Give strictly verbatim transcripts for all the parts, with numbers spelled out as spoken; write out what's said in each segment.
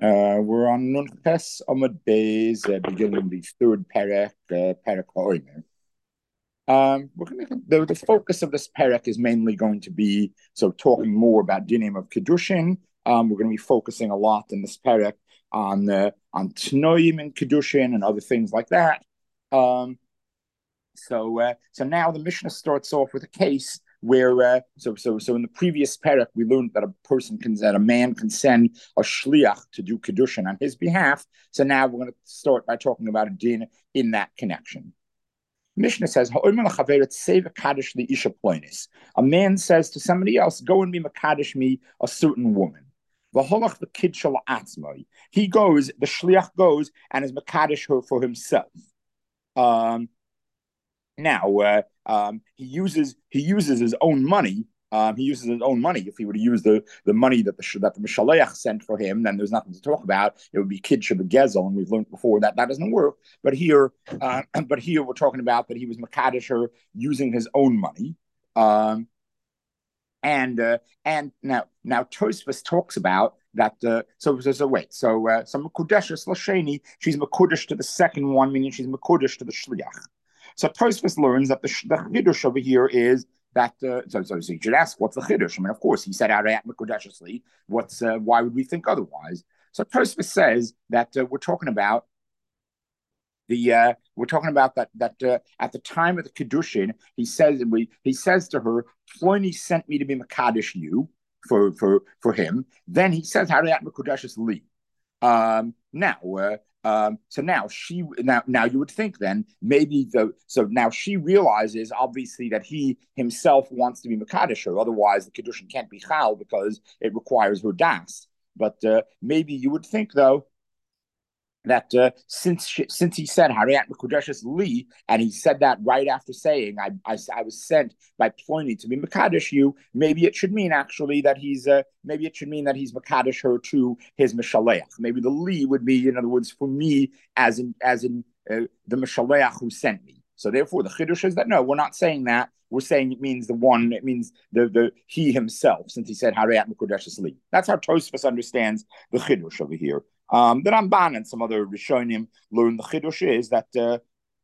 Uh, we're on Nunches Amud Beis, uh, beginning the third parak, uh, parak ha'omer. Um, we're gonna, the, the focus of this parak is mainly going to be so talking more about dinim of kedushin. Um, we're going to be focusing a lot in this parak on uh, on tnoim and kedushin and other things like that. Um, so uh, so now the Mishnah starts off with a case where uh, so so so in the previous parak we learned that a person can that a man can send a shliach to do kedushin on his behalf. So now we're going to start by talking about a din in that connection. Mishnah says, a man says to somebody else, go and be Makadish me a certain woman. He goes, the Shliach goes and is Makadish her for himself. Um, now, uh, um, he uses he uses his own money. Um, he uses his own money. If he were to use the, the money that the that the Mishaleach sent for him, then there's nothing to talk about. It would be Kiddush Begezel, and we've learned before that that doesn't work. But here, uh, but here we're talking about that he was Makadisher using his own money. Um, and uh, and now now Tosfos talks about that. Uh, so, so so wait. So uh, so Makudeshes Lasheni, she's Makudesh to the second one, meaning she's Makudesh to the Shliach. So Tosfos learns that the, the Chiddush over here is that uh, so, so so you should ask what's the Chiddush? I mean, of course, he said Arayat Mekudeshesli. What's uh, why would we think otherwise? So Tosfos says that uh, we're talking about the uh, we're talking about that that uh, at the time of the Kiddushin, he says we he says to her, Pliny sent me to be Makadish you for for for him. Then he says Harayat Mekudeshes Li. Um, now, uh, um, so now she now now you would think then maybe the so now she realizes obviously that he himself wants to be Makadisher, otherwise the Kiddushin can't be Chal because it requires her das. But uh, maybe you would think though that uh, since she, since he said Harayat Mekudeshes Li, and he said that right after saying I, I, I was sent by Pliny to be Makadesh you, maybe it should mean actually that he's uh, maybe it should mean that he's Makadesh her to his Mishaleach. Maybe the Li would be, in other words, for me as in as in uh, the Mishaleach who sent me. So therefore, the Chiddush is that no, we're not saying that. We're saying it means the one. It means the the he himself, since he said Harayat Mekudeshes Li. That's how Tosfos understands the Chiddush over here. Um, the Ramban and some other Rishonim learn the Chiddush is that uh,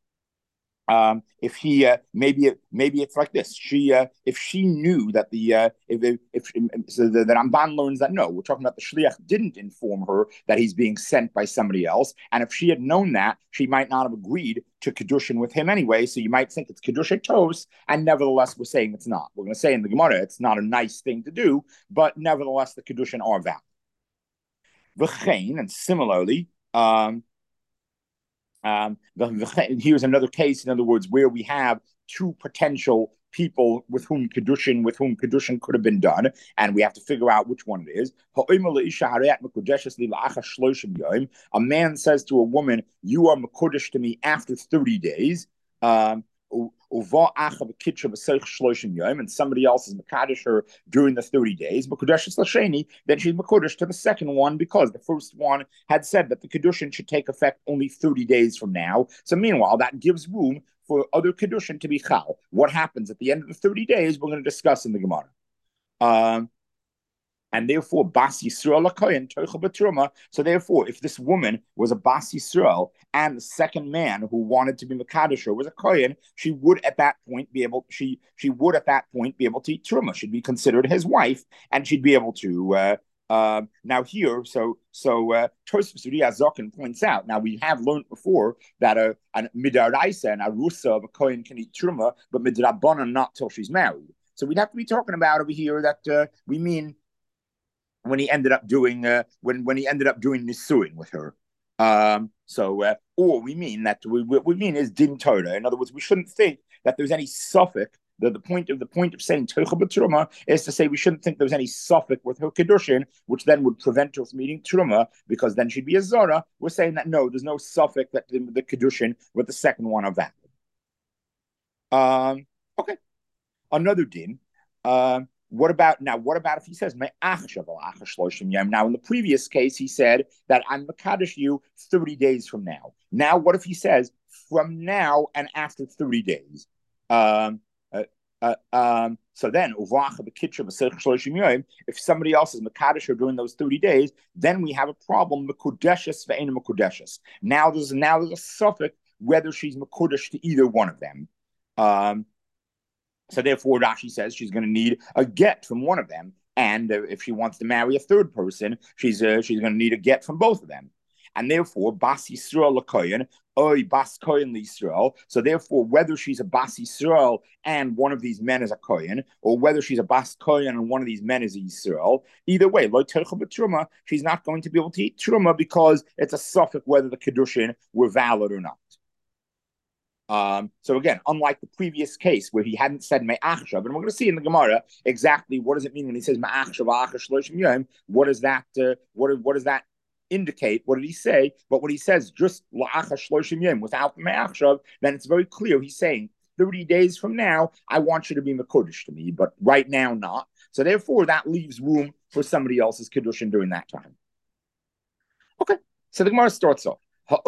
um, if he uh, maybe it, maybe it's like this. She uh, if she knew that the uh, if if, if so the, the Ramban learns that no, we're talking about the shliach didn't inform her that he's being sent by somebody else, and if she had known that, she might not have agreed to kedushin with him anyway. So you might think it's kedusha tos, and nevertheless we're saying it's not. We're going to say in the Gemara it's not a nice thing to do, but nevertheless the kedushin are valid. V'chein, and similarly, um, um, the, the, here's another case, in other words, where we have two potential people with whom kedushin, with whom kedushin could have been done, and we have to figure out which one it is. A man says to a woman, "You are mekudesh to me after thirty days." Um, and somebody else is Makadish her during the thirty days, then she's Makudish to the second one because the first one had said that the Kedushin should take effect only thirty days from now. So meanwhile, that gives room for other Kedushin to be Chal. What happens at the end of the thirty days, we're going to discuss in the Gemara. Um, and therefore, Bas Yisrael Kohen Toicha B'Truma. So therefore, if this woman was a Bas Yisrael and the second man who wanted to be Makadisher was a Kohen, she would at that point be able she she would at that point be able to eat Truma. She'd be considered his wife, and she'd be able to. Uh, uh, now here, so so uh, Tosfos Zokin points out. Now we have learned before that a, a midaraisa and a rusa of a kohen can eat truma, but midrabbanan not till she's married. So we'd have to be talking about over here that uh, we mean when he ended up doing uh, when when he ended up doing nisuin with her. Um, so, uh, or we mean that we what we mean is din Torah. In other words, we shouldn't think that there's any suffix. The, the point of the point of saying Toicha B'Truma is to say we shouldn't think there's any suffix with her kedushin, which then would prevent her from eating truma because then she'd be a zara. We're saying that no, there's no suffix that the, the kedushin with the second one are valid. Um, okay, another din. Um, what about now? What about if he says now? In the previous case, he said that I'm makadosh you thirty days from now. Now, what if he says from now and after thirty days? Um, uh, uh, um, So then, if somebody else is Makadish during those thirty days, then we have a problem. Now there's now there's a suffix whether she's Makudesh to either one of them. Um, so therefore, Rashi says she's going to need a get from one of them, and uh, if she wants to marry a third person, she's uh, she's going to need a get from both of them. And therefore, Bas Yisrael Lakoyan, Oy Bas Koyan Yisrael. So therefore, whether she's a Bas Yisrael and one of these men is a Koyan, or whether she's a Bas Koyan and one of these men is a Yisrael, either way, Lo Tercha B'Truma, she's not going to be able to eat Truma because it's a suffix whether the Kedushin were valid or not. Um, so again, unlike the previous case where he hadn't said Me'achshav, and we're going to see in the Gemara exactly what does it mean when he says Me'achshav, Achash Shloshim Yom. What does that? Uh, what what does that indicate? What did he say? But what he says, just La'achash Shloshim Yom without Me'achshav, then it's very clear. He's saying thirty days from now, I want you to be Mekudesh to me, but right now not. So therefore, that leaves room for somebody else's Kedushin during that time. Okay, so the Gemara starts off. So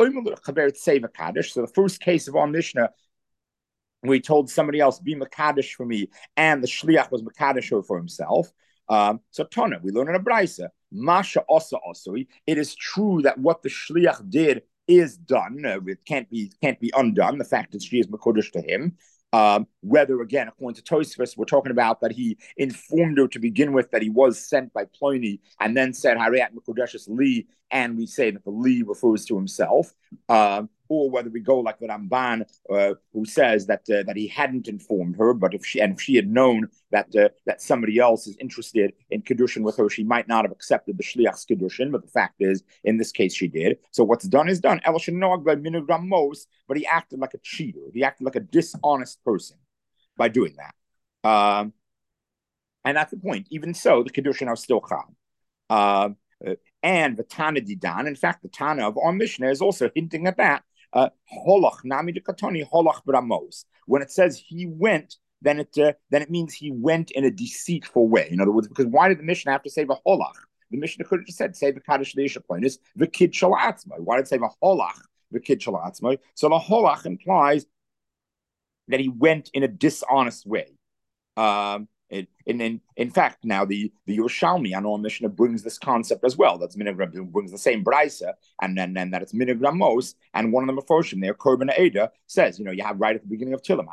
the first case of our Mishnah, we told somebody else, be Makadish for me, and the Shliach was Makadish for himself. Um, so Tana, we learn in a Braisa, Masha Osa Osoi, it is true that what the Shliach did is done. Uh, it can't be can't be undone, the fact that she is Makodish to him. Um, whether, again, according to Tosfos, we're talking about that he informed her to begin with that he was sent by Pliny and then said, Hariat Mekodeshes Li, and we say that the Li refers to himself, um, or whether we go like the Ramban, uh, who says that uh, that he hadn't informed her, but if she and if she had known that uh, that somebody else is interested in Kedushin with her, she might not have accepted the Shliach's Kedushin, but the fact is, in this case, she did. So what's done is done. El Shenoag by Minigram Mos, but he acted like a cheater. He acted like a dishonest person by doing that. Um, and that's the point. Even so, the Kedushin are still Cham. Uh, uh, and the Tana Didan, in fact, the Tana of our Mishnah is also hinting at that. Uh, holach nami de katoni holach bramos. When it says he went, then it uh, then it means he went in a deceitful way. In other words, because why did the Mishnah have to say v'holach? The Mishnah could have just said say v'kadosh leisha poinus v'kid shalatzmai. Why did it say v'holach v'kid shalatzmai? So the holach implies that he went in a dishonest way. Um, It, and in, in fact, now the, the Yerushalmi on our Mishnah brings this concept as well. That's Minigram, brings the same Braisa, and then and that it's Minigram Mos, and one of the Meforshim there, Korban Eda, says, you know, you have right at the beginning of Tilim,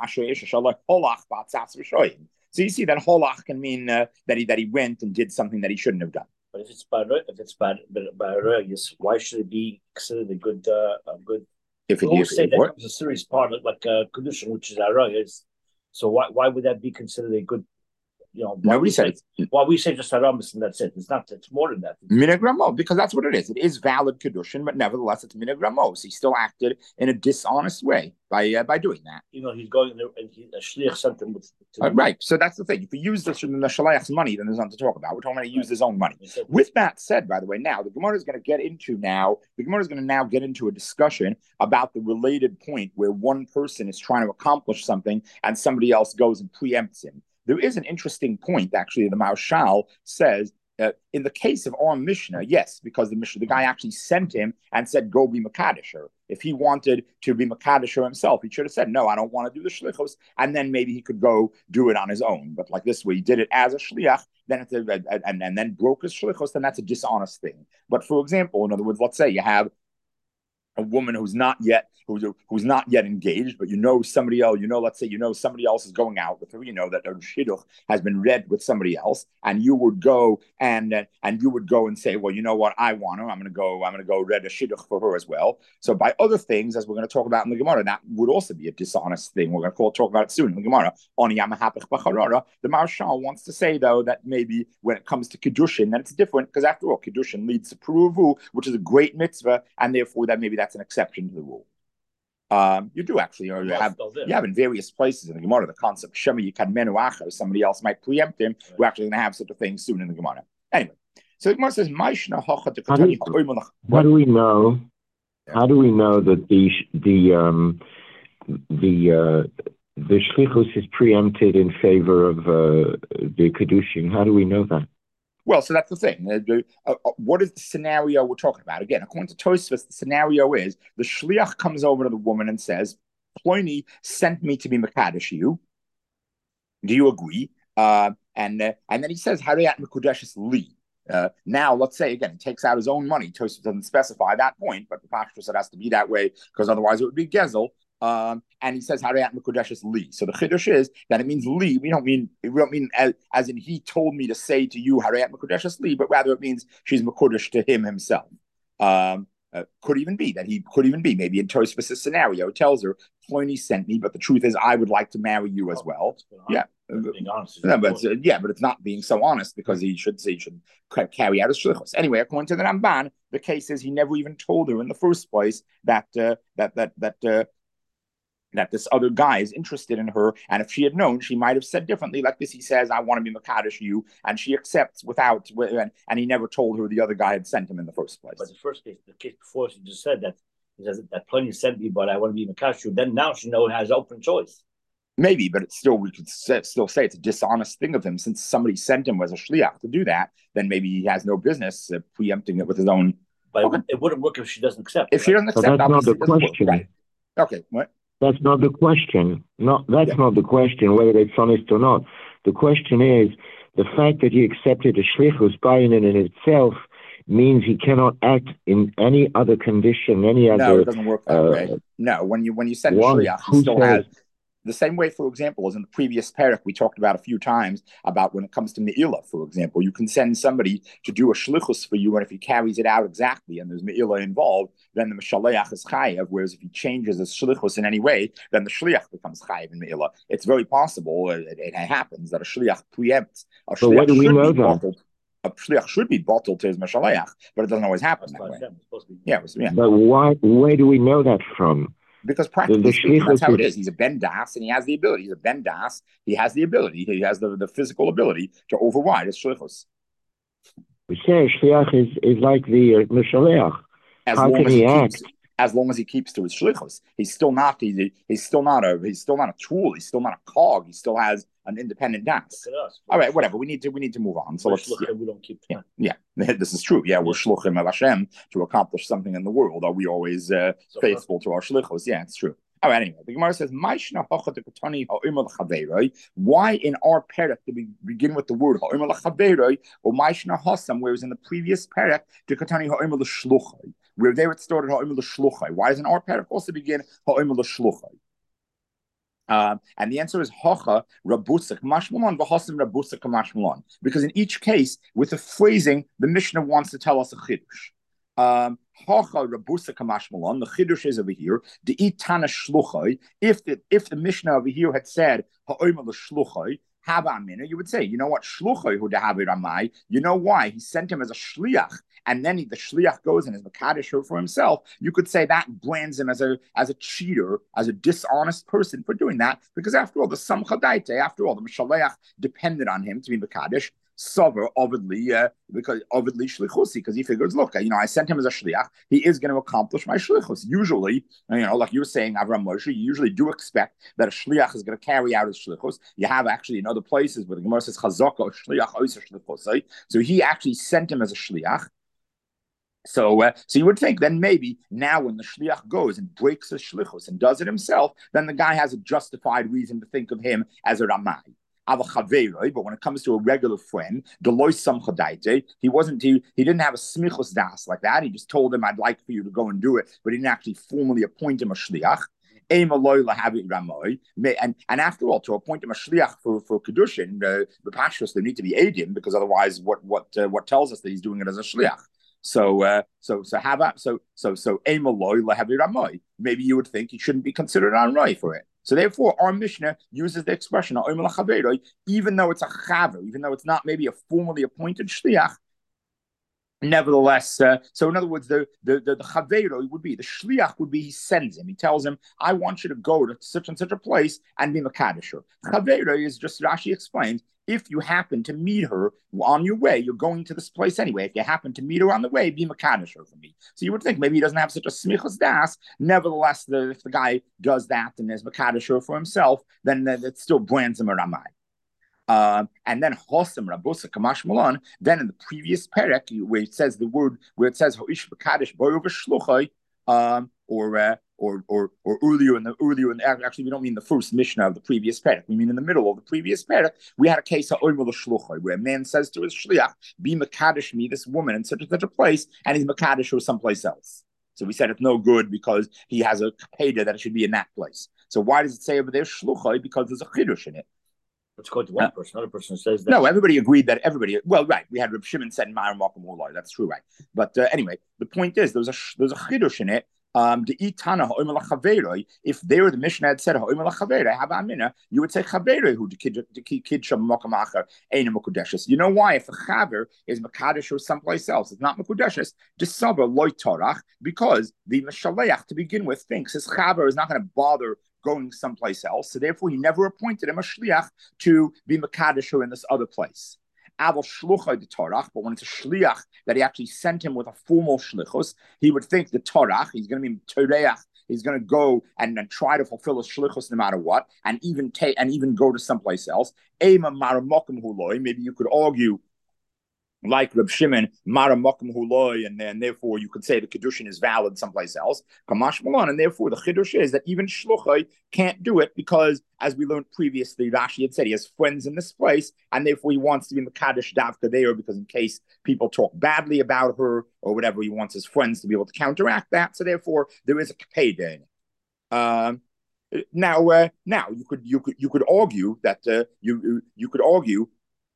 so you see that Holach can mean uh, that he that he went and did something that he shouldn't have done. But if it's bad, if it's bad, bad, why should it be considered a good, uh, a good? If it is say that what? It's a serious part, of, like uh, Kedushin, which is Arayas. So why why would that be considered a good? You know, nobody said it. Why we say just Haramis and that's it. It's not. It's more than that. Minagramos, because that's what it is. It is valid kedushin, but nevertheless, it's minagramos. He still acted in a dishonest way by uh, by doing that. You know, he's going there and he, a shliach sent him with. Uh, right. So that's the thing. If he used the, the shliach's money, then there's nothing to talk about. We're talking about he used his own money. With that said, by the way, now the Gemara is going to get into now. The Gemara is going to now get into a discussion about the related point where one person is trying to accomplish something and somebody else goes and preempts him. There is an interesting point, actually, the Maharshal says, uh, in the case of our Mishnah, yes, because the Mishnah, the guy actually sent him and said, go be Makadisher. If he wanted to be Makadisher himself, he should have said, no, I don't want to do the Shlichos, and then maybe he could go do it on his own. But like this way, he did it as a Shliach, then it's a, and, and then broke his Shlichos, then that's a dishonest thing. But for example, in other words, let's say you have a woman who's not yet who's who's not yet engaged, but you know somebody else, you know, let's say you know somebody else is going out with her, you know that her shidduch has been read with somebody else, and you would go and uh, and you would go and say, well, you know what, I want her, I'm gonna go, I'm gonna go read a shidduch for her as well. So by other things, as we're gonna talk about in the Gemara, that would also be a dishonest thing. We're gonna call, talk about it soon in the Gemara. On Yamahapich Bacharara, the Maharshal wants to say though that maybe when it comes to Kedushin, then it's different, because after all, Kedushin leads to Peruvu, which is a great mitzvah, and therefore that maybe that's an exception to the rule. Um, you do actually, or you have you have in various places in the Gemara the concept Shema Yikad Menu Acher, somebody else might preempt him. Right. We're actually going to have such a thing soon in the Gemara. Anyway, so the Gemara says, how do, how do we know? Yeah. How do we know that the the um, the uh, the shlichus is preempted in favor of uh, the kedushin? How do we know that? Well, so that's the thing. Uh, uh, uh, what is the scenario we're talking about? Again, according to Tosfos, the scenario is the shliach comes over to the woman and says, Pliny sent me to be Mekadesh you. Do you agree? Uh, and uh, and then he says, Harayat Mekudeshes Li. Uh, now, let's say, again, he takes out his own money. Tosfos doesn't specify that point, but the Pashtus said it has to be that way because otherwise it would be Gezel. Um, and he says Harayat Mekudeshes Li. So the Chiddush is that it means Li. We don't mean we don't mean as, as in he told me to say to you Harayat Mekudeshes Li, but rather it means she's Mekudesh to him himself. Um, Uh, could even be that he could even be maybe in Tosfos' scenario tells her Pliny sent me, but the truth is I would like to marry you as well. Yeah, being honest, yeah, but uh, yeah, but it's not being so honest because he should say he should carry out his shlichus. Anyway, according to the Ramban, the case is he never even told her in the first place that uh, that that that. Uh, that this other guy is interested in her, and if she had known, she might have said differently. Like this, he says, "I want to be Makadosh you," and she accepts without, and, and he never told her the other guy had sent him in the first place. But the first case, the case before, she just said that he says that Pliny sent me, but I want to be Makadosh you. Then now she knows has open choice. Maybe, but it's still we could say, still say it's a dishonest thing of him since somebody sent him as a shliach to do that. Then maybe he has no business uh, preempting it with his own. But okay. it, it wouldn't work if she doesn't accept. If right? she doesn't accept, so that's not the question. Right. Okay, what? That's not the question. Not that's yeah. not the question whether it's honest or not. The question is the fact that he accepted a shlichus bayin in itself means he cannot act in any other condition, any other. No, it doesn't work that uh, way. No, when you when you send a shliach, he still says, has. The same way, for example, as in the previous parak we talked about a few times about when it comes to Me'ilah, for example, you can send somebody to do a shlichus for you, and if he carries it out exactly and there's Me'ilah involved, then the Meshaleach is chayav, whereas if he changes his shlichus in any way, then the shliach becomes chayav in Me'ilah. It's very possible, it, it happens, that a shliach preempts. A shliach where do we know that? Bottled. A shliach should be bottled to his Meshaleach, but it doesn't always happen that way. Yeah, yeah. But why? Where do we know that from? Because practically speaking, that's how it is. He's a Ben Das, and he has the ability. He's a Ben Das. He has the ability. He has the, the physical ability to override his shlichus. We say shliach is, is like the uh, Meshaleach. As How long can as he, he act? keeps, as long as he keeps to his shlichus, he's still not. He's, he's still not a. He's still not a tool. He's still not a cog. He still has an independent Das. All right, whatever. We need to. We need to move on. So we're let's. Yeah. We don't keep. Yeah, yeah. This is true. Yeah, we're shluchim of Hashem to accomplish something in the world. Are we always uh, so faithful to our shlichus? Yeah, it's true. All right, anyway, the Gemara says, why in our parak do we begin with the word ha'imel l'chaveroi, or ma'ishna hasam, whereas in the previous parak, the katani ha'imel l'shluchai, where there it started ha'imel l'shluchai. Why does in our parak also begin ha'imel l'shluchai? Um, and the answer is Hocha Rabusak Mashmalon Vahasam Rabusak Mashmalon. Because in each case, with the phrasing, the Mishnah wants to tell us a chiddush. Um, Hocha Rabusak Mashmalon, the chiddush is over here. The Itana Shluchai. If the if the Mishnah over here had said Ha'omer Shluchai, you would say, you know what, Shluchai who dehavi Ramai. You know why? He sent him as a shliach. And then he, the shliach goes and is makadosh her for himself. You could say that brands him as a as a cheater, as a dishonest person for doing that, because after all, the samcha daite, after all, the mishaleach depended on him to be makadosh. Sover ovidly uh, because ovidly shlichusi, because he figures, look, you know, I sent him as a shliach. He is going to accomplish my shlichus. Usually, you know, like you were saying, Avram Moshe, you usually do expect that a shliach is going to carry out his shlichus. You have actually in other places where the Gemara says chazaka shliach oiser shlichusai. So he actually sent him as a shliach. So, uh, so you would think then maybe now when the shliach goes and breaks his shlichus and does it himself, then the guy has a justified reason to think of him as a ramai. But when it comes to a regular friend, he wasn't he, he didn't have a smichus das like that. He just told him, I'd like for you to go and do it, but he didn't actually formally appoint him a shliach. And, and after all, to appoint him a shliach for, for Kedushin, uh, the pashtus, there need to be edim, because otherwise what what uh, what tells us that he's doing it as a shliach? So, uh, so, so, how about so, so, so, maybe you would think he shouldn't be considered an Rai for it. So, therefore, our Mishnah uses the expression even though it's a chaver, even though it's not maybe a formally appointed shliach. Nevertheless, uh, so in other words, the the the, the chaveiro would be the shliach would be he sends him. He tells him, "I want you to go to such and such a place and be makadisher." Chaveiro is just Rashi explains. If you happen to meet her on your way, you're going to this place anyway. If you happen to meet her on the way, be makadisher for me. So you would think maybe he doesn't have such a smichas das. Nevertheless, the, if the guy does that and is makadisher for himself, then, then it still brands him a ramai. Uh, and then Hosam Rabusa Kamash Malon. Then in the previous parak, where it says the word, where it says Hoish B'Kadosh Boy over Shluchai, um, or uh, or or or earlier in the earlier in the, actually we don't mean the first Mishnah of the previous parak. We mean in the middle of the previous parak. We had a case of oimel shluchai where a man says to his shliach, "Be mekadesh me, this woman in such and such a place," and he's mekadesh her someplace else. So we said it's no good because he has a kapeda that it should be in that place. So why does it say over there shluchai? Because there's a chidush in it. Let's go to one uh, person. Another person says that. No, everybody agreed that everybody. Well, right. We had Reb Shimon said Ma'ar Makom Ulai. That's true, right? But uh, anyway, the point is there's a there's a chidush in it. Um, the itana ha'omer lachaveroi. If there the Mishnah had said ha'omer lachaveroi, have amina, you would say chaveroi who the kid the kid sham makom acher ain't mekudeshes. You know why? If a chaver is mekadesh or someplace else, it's not mekudeshes. Just saber loy torach because the meshaleach to begin with thinks his chaver is not going to bother going someplace else, so therefore he never appointed him a shliach to be mekadesh in this other place. Aval shluchai the torach, but when it's a shliach that he actually sent him with a formal shlichus, he would think the torach, he's going to be toreach, he's going to go and, and try to fulfill his shlichus no matter what, and even take and even go to someplace else. Ema maramokim huloi. Maybe you could argue, like Reb Shimon, Mara Mokum Huloi, and then therefore you could say the Kedushin is valid someplace else. Kamash Malon, and therefore the Chidush is that even Shluchai can't do it because, as we learned previously, Rashi had said he has friends in this place, and therefore he wants to be Mekadesh Davka there because in case people talk badly about her or whatever, he wants his friends to be able to counteract that. So therefore there is a Kapeda in it. Um, now, uh, now you could you could you could argue that uh, you you could argue.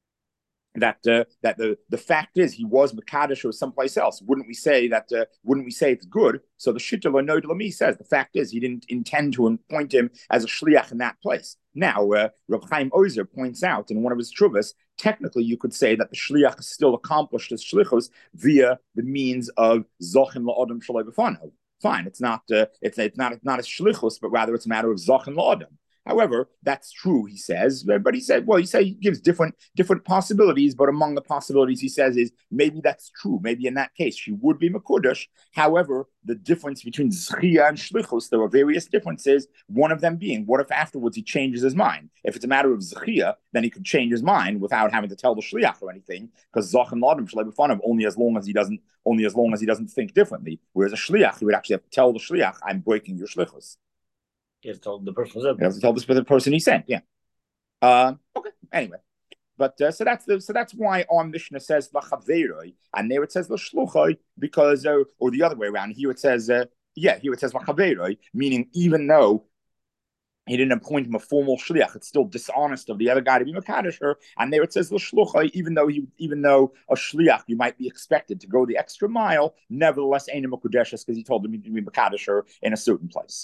That uh, that the the fact is he was Mekadesh or someplace else. Wouldn't we say that? Uh, wouldn't we say it's good? So the Shittel or Nod Lami says the fact is he didn't intend to appoint him as a shliach in that place. Now, uh, Reb Chaim Ozer points out in one of his truvas, technically you could say that the shliach is still accomplished as shlichus via the means of zochim la'adam shaloi b'fanav. Fine, it's not uh, it's it's not it's not a shlichus, but rather it's a matter of zochim la'adam. However, that's true, he says. But he said, well, he said he gives different different possibilities. But among the possibilities he says is maybe that's true. Maybe in that case she would be Mekudesh. However, the difference between Zchia and Shlichus, there are various differences. One of them being, what if afterwards he changes his mind? If it's a matter of Zchia, then he could change his mind without having to tell the Shliach or anything, because Zach and Ladim should be fun of only as long as he doesn't only as long as he doesn't think differently. Whereas a Shliach, he would actually have to tell the Shliach, I'm breaking your Shlichus. He has to tell the person. He has to tell this the person he sent. Yeah. Uh, okay. Anyway, but uh, so that's the so that's why our Mishnah says lachaveroi, and there it says lashluchai because uh, or the other way around. Here it says uh, yeah. Here it says lachaveroi, meaning even though he didn't appoint him a formal shliach, it's still dishonest of the other guy to be mekadesh her. And there it says l'shluchai, even though he, even though a shliach, you might be expected to go the extra mile, nevertheless ain't a mekudeshes because he told him to be mekadesh her in a certain place.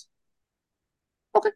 Okay.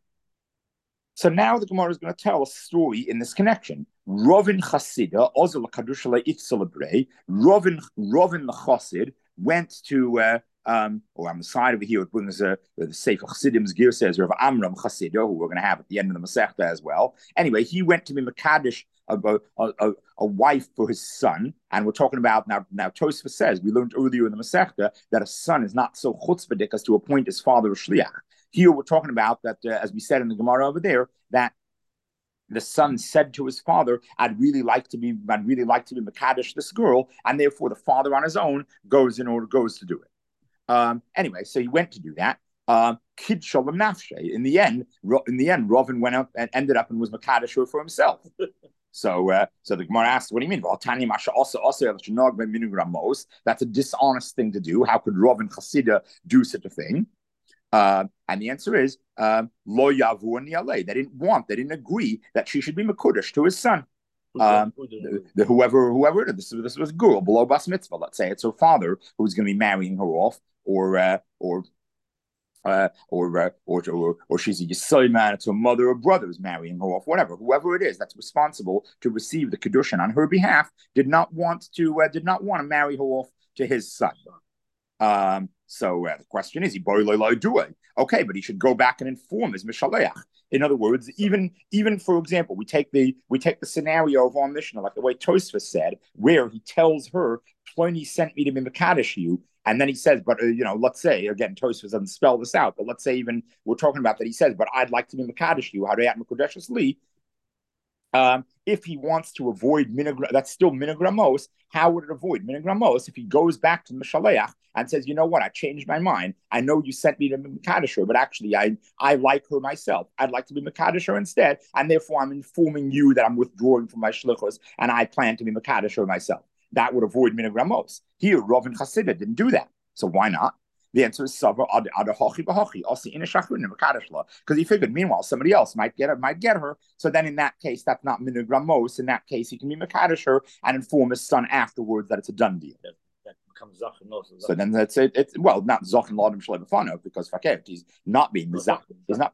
So now the Gemara is going to tell a story in this connection. Rovin Chasida, Ozel Kadushala Itzalabre, Rovin Rovin the Chassid went to uh, um, or on the side over here it brings uh, the Sefer Chassidim's gear says Rav Amram Chasida, who we're going to have at the end of the Masechta as well. Anyway, he went to be Mekadesh a, a, a, a wife for his son, and we're talking about now. Now Tosfos says we learned earlier in the Masechta that a son is not so chutzpahdik as to appoint his father a shliach. Here we're talking about that, uh, as we said in the Gemara over there, that the son said to his father, "I'd really like to be, I'd really like to be mekadesh this girl," and therefore the father on his own goes in order goes to do it. Um, anyway, so he went to do that. Um, Kid shalom nafshe. In the end, in the end, Rovin went up and ended up and was mekadesh for himself. So, uh, so the Gemara asks, "What do you mean?" Well, Tanya Masha also also that's a dishonest thing to do. How could Rovin Chasida do such a thing? Uh, and the answer is um, lo yavu and yalei. They didn't want, they didn't agree that she should be mekudesh to his son. Um, the, the, whoever, whoever this this was girl below bas mitzvah. Let's say it's her father who's going to be marrying her off, or uh, or. Uh, or, uh, or or or she's a Yisrael man, it's her mother or brother is marrying her off, whatever, whoever it is that's responsible to receive the kedushin on her behalf, did not want to uh, did not want to marry her off to his son. Um, so uh, the question is, he do it? Okay, but he should go back and inform his mishaleach. In other words, even even for example, we take the we take the scenario of our Mishnah, like the way Tosfos said, where he tells her, "Ploni sent me to be mekadesh you." And then he says, but, uh, you know, let's say, again, Tosfos doesn't spell this out, but let's say even we're talking about that he says, but I'd like to be Mekadesh you, Harayat Mekudeshes Li. Um, if he wants to avoid minagram, that's still minagramos. How would it avoid minagramos if he goes back to the Mishaleach and says, you know what, I changed my mind. I know you sent me to Mekadesher, but actually I, I like her myself. I'd like to be Mekadesher instead, and therefore I'm informing you that I'm withdrawing from my shlichus and I plan to be Mekadesher myself. That would avoid minagramos. Here, Rav and Chassidus didn't do that. So why not? The answer is Sava ad hochi b'hochi, also in a shachrin because he figured, meanwhile, somebody else might get her, might get her. So then, in that case, that's not minagramos. In that case, he can be mekadesh her and inform his son afterwards that it's a done deal. That, that becomes zachin also. So then that's it. It's well, not zachin l'adam shalei b'fanav because fakert he's not being mizak. He's not.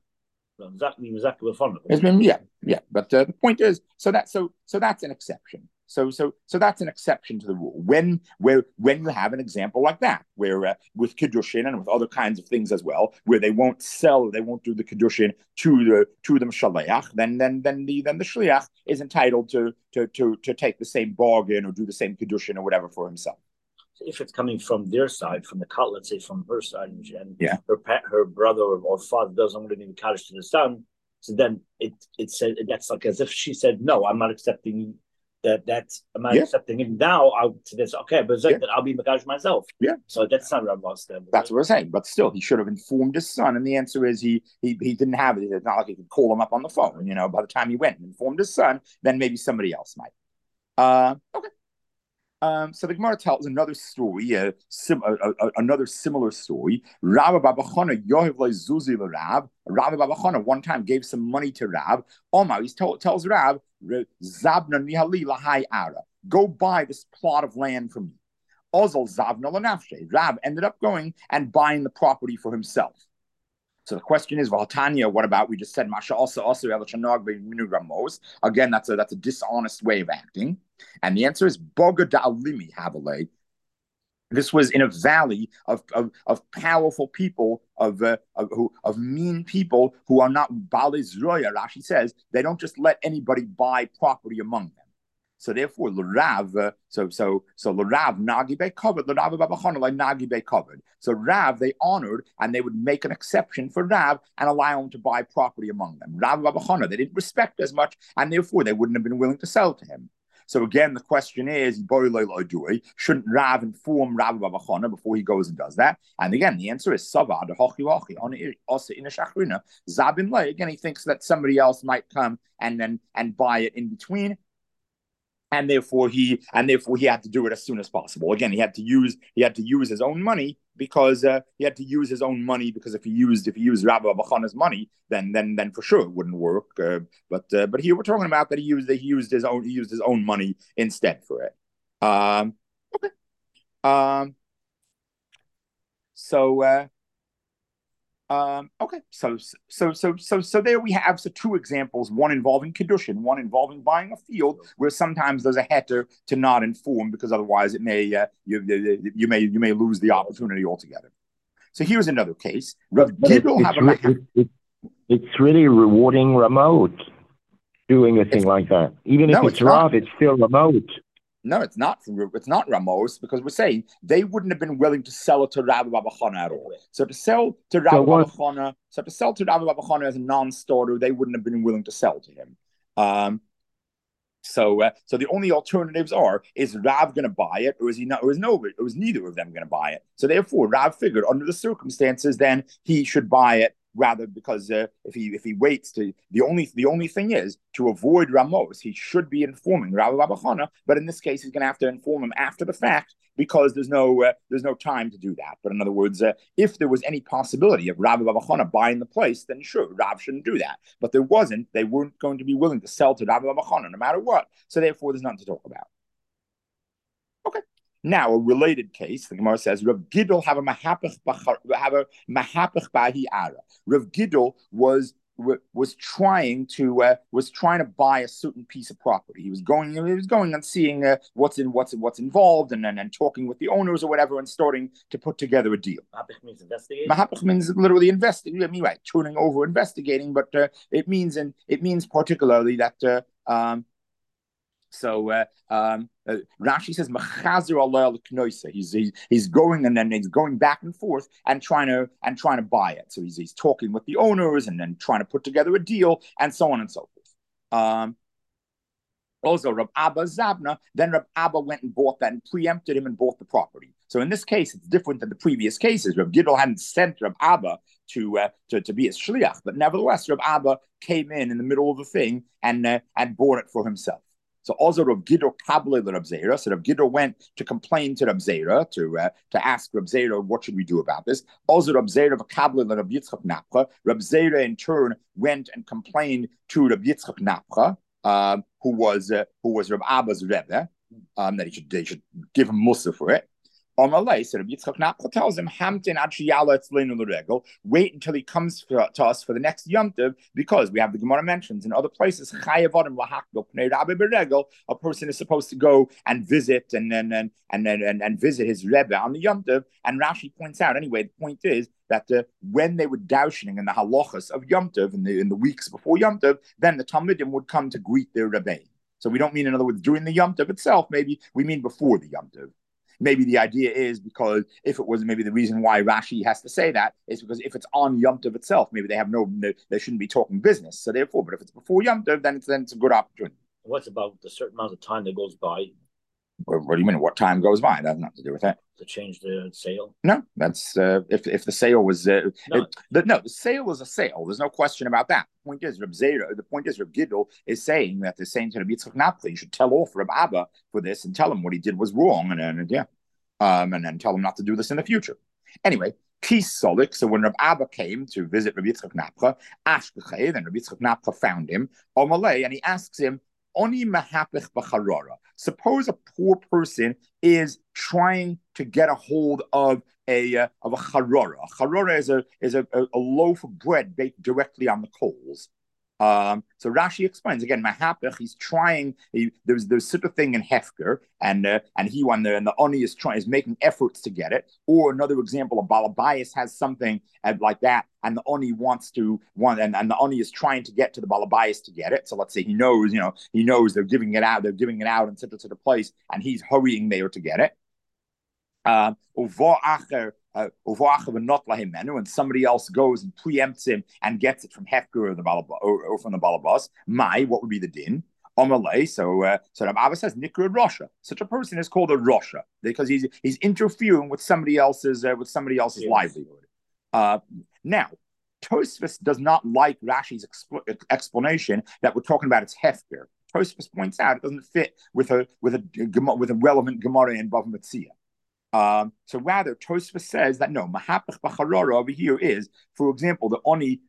It's been, yeah, yeah. But uh, the point is, so that so so that's an exception. So, so, so that's an exception to the rule. When, where, when you have an example like that, where uh, with kiddushin and with other kinds of things as well, where they won't sell, they won't do the kiddushin to the to the shaliach, then, then, then the then the shliach is entitled to to to to take the same bargain or do the same kiddushin or whatever for himself. So if it's coming from their side, from the cut, let's say from her side, and yeah. her her brother or father doesn't want to be kaddish to the son, so then it it said that's like as if she said, no, I'm not accepting. That that's am I yeah. accepting him now? I'll to this okay, but yeah. that I'll be mekadosh myself. Yeah, so that's not Rambam's then. That's what we're saying. But still, he should have informed his son, and the answer is he he he didn't have it. It's not like he could call him up on the phone. You know, by the time he went and informed his son, then maybe somebody else might. Uh, okay. Um, so the Gemara tells another story, uh, sim- uh, uh, another similar story. Rabbi Babachana Yohiv Zuzi Rab. Rabbi Babachana one time gave some money to Rab. Omar, he told, tells Rab, Zabna Nihali Lahai Ara. Go buy this plot of land from me. Ozal Zabna Lanafshe. Rab ended up going and buying the property for himself. So the question is, Valtanya, what about, we just said, Masha also also Ramos. Again, that's a that's a dishonest way of acting. And the answer is Boga Da'alimi Havale. This was in a valley of of, of powerful people, of uh, of, who, of mean people who are not Baalei Zroya. Rashi says they don't just let anybody buy property among them. So therefore, L'Rav, uh, so so so L'Rav Nagibe covered, L'Rav Babachana like Nagibe covered. So Rav they honored, and they would make an exception for Rav and allow him to buy property among them. Rav Babachana they didn't respect as much, and therefore they wouldn't have been willing to sell to him. So again, the question is, shouldn't Rav inform Rav Babachana before he goes and does that? And again, the answer is Sava Hochi Hochi also in a Shachrina Zabin Lay. Again, he thinks that somebody else might come and then and buy it in between. And therefore he and therefore he had to do it as soon as possible. Again, he had to use he had to use his own money because uh, he had to use his own money because if he used if he used Rabbi Bachana's money, then then then for sure it wouldn't work. Uh, but uh, but here we're talking about that he used that he used his own he used his own money instead for it. Um, okay. Um, so. Uh, Um, okay, so so so so so there we have so two examples, one involving Kiddushin, one involving buying a field, where sometimes there's a heter to not inform because otherwise it may uh, you, you may you may lose the opportunity altogether. So here's another case. Rav Gidol have a it, it, it's really rewarding remote doing a thing like that. Even if no, it's, it's Rav, it's still remote. No, it's not. It's not Ramos because we're saying they wouldn't have been willing to sell it to Rabbi Babachana at all. So to sell to Rabbi so Babachana, so to sell to Rabbi Babachana as a non-starter, they wouldn't have been willing to sell to him. Um, so, uh, so the only alternatives are: is Rav going to buy it, or is he not? Or is no? Or is neither of them going to buy it? So therefore, Rav figured under the circumstances, then he should buy it. Rather, because uh, if he if he waits to the only the only thing is to avoid Ramos, he should be informing Rabbi Babachana. But in this case, he's going to have to inform him after the fact because there's no uh, there's no time to do that. But in other words, uh, if there was any possibility of Rabbi Babachana buying the place, then sure, Rav shouldn't do that. But there wasn't. They weren't going to be willing to sell to Rabbi Babachana no matter what. So therefore, there's nothing to talk about. Okay. Now, a related case, the Gemara says, Rav Gidol have a mahapach have a mahapach bahi ara. Rav Gidol was was trying to uh, was trying to buy a certain piece of property. He was going he was going and seeing uh, what's in what's what's involved, and then and talking with the owners or whatever, and starting to put together a deal. Mahapach means investigating. Mahapach means literally investigating. I mean, right, turning over, investigating, but uh, it means and it means particularly that. Uh, um, So uh, um, uh, Rashi says Machazer Allah al-Knoisa. He's he, he's going and then he's going back and forth and trying to and trying to buy it. So he's he's talking with the owners and then trying to put together a deal and so on and so forth. Um, Also, Rab Abba Zabna, then Rab Abba went and bought that and preempted him and bought the property. So in this case, it's different than the previous cases. Rab Gidol hadn't sent Rab Abba to, uh, to, to be his shliach, but nevertheless, Rab Abba came in in the middle of the thing and, uh, and bought it for himself. So also Rab Gidol Kable Rab Zera. So Rab Gidol went to complain to Rab Zera, to uh, to ask Rab Zera, what should we do about this? Also Rab Zera Kable Rab Yitzchak Napcha. Rab Zera in turn went and complained to Rab Yitzchak Napcha, um, who was uh, who was Rab Abba's Rebbe, um, that he should they should give him mussar for it. Amalei, so Rabbi Yitzchak Napcha tells him, Hamtin ad sheyala etzleinu l'regel, wait until he comes for, to us for the next Yom Tov, because we have the Gemara mentions in other places, chayav adam lahakdol pnei rabbi b'regel, a person is supposed to go and visit and and and and and, and visit his Rebbe on the Yom Tov. And Rashi points out, anyway, the point is that uh, when they were dowshing in the halachas of Yom Tov, in the in the weeks before Yom Tov, then the Talmidim would come to greet their Rebbe. So we don't mean, in other words, during the Yom Tov itself, maybe we mean before the Yom Tov. Maybe the idea is because if it was maybe the reason why Rashi has to say that is because if it's on Yom Tov itself, maybe they have no, they, they shouldn't be talking business. So therefore, but if it's before Yom Tov, then it's then it's a good opportunity. What's about the certain amount of time that goes by? What, what do you mean? What time goes by? That has nothing to do with that. To change the sale? No, that's uh, if if the sale was uh, no. It, the, no, the sale is a sale. There's no question about that. The point is, Reb Zera, the point is, Reb Gidol is saying that they're saying to Reb Yitzchak Napcha, you should tell off Reb Abba for this and tell him what he did was wrong, and, and yeah. Um, and then tell him not to do this in the future. Anyway, Kis Solik, so when Reb Abba came to visit Reb Yitzchak Napcha, Ashkechei, then Reb Yitzchak Napcha found him, Omalei, and he asks him, Oni mahapich b'charora. Suppose a poor person is trying to get a hold of a uh, of a charora. A charora is a is a, a, a loaf of bread baked directly on the coals. Um, so Rashi explains again, Mahapech, he's trying, he, there's there's such a thing in Hefker, and uh, and he when the and the Oni is trying is making efforts to get it. Or another example, a Balabayas has something like that, and the Oni wants to want and, and the Oni is trying to get to the Balabayas to get it. So let's say he knows, you know, he knows they're giving it out, they're giving it out in such a such a place, and he's hurrying there to get it. Um, Uh, and somebody else goes and preempts him and gets it from Hefker or the Balabas, or, or from the Balabas. My, what would be the din? Omalei. So, uh, so Rav Abba says Nikra Rosha. Such a person is called a Rosha because he's he's interfering with somebody else's uh, with somebody else's yes. livelihood. Uh, now, Tosfos does not like Rashi's exp- explanation that we're talking about it's Hefker. Tosfos points out it doesn't fit with a with a with a relevant Gemara in Bava Metzia. Um, so rather, Tosfos says that no, Mahapech B'charora over here is, for example, the Oni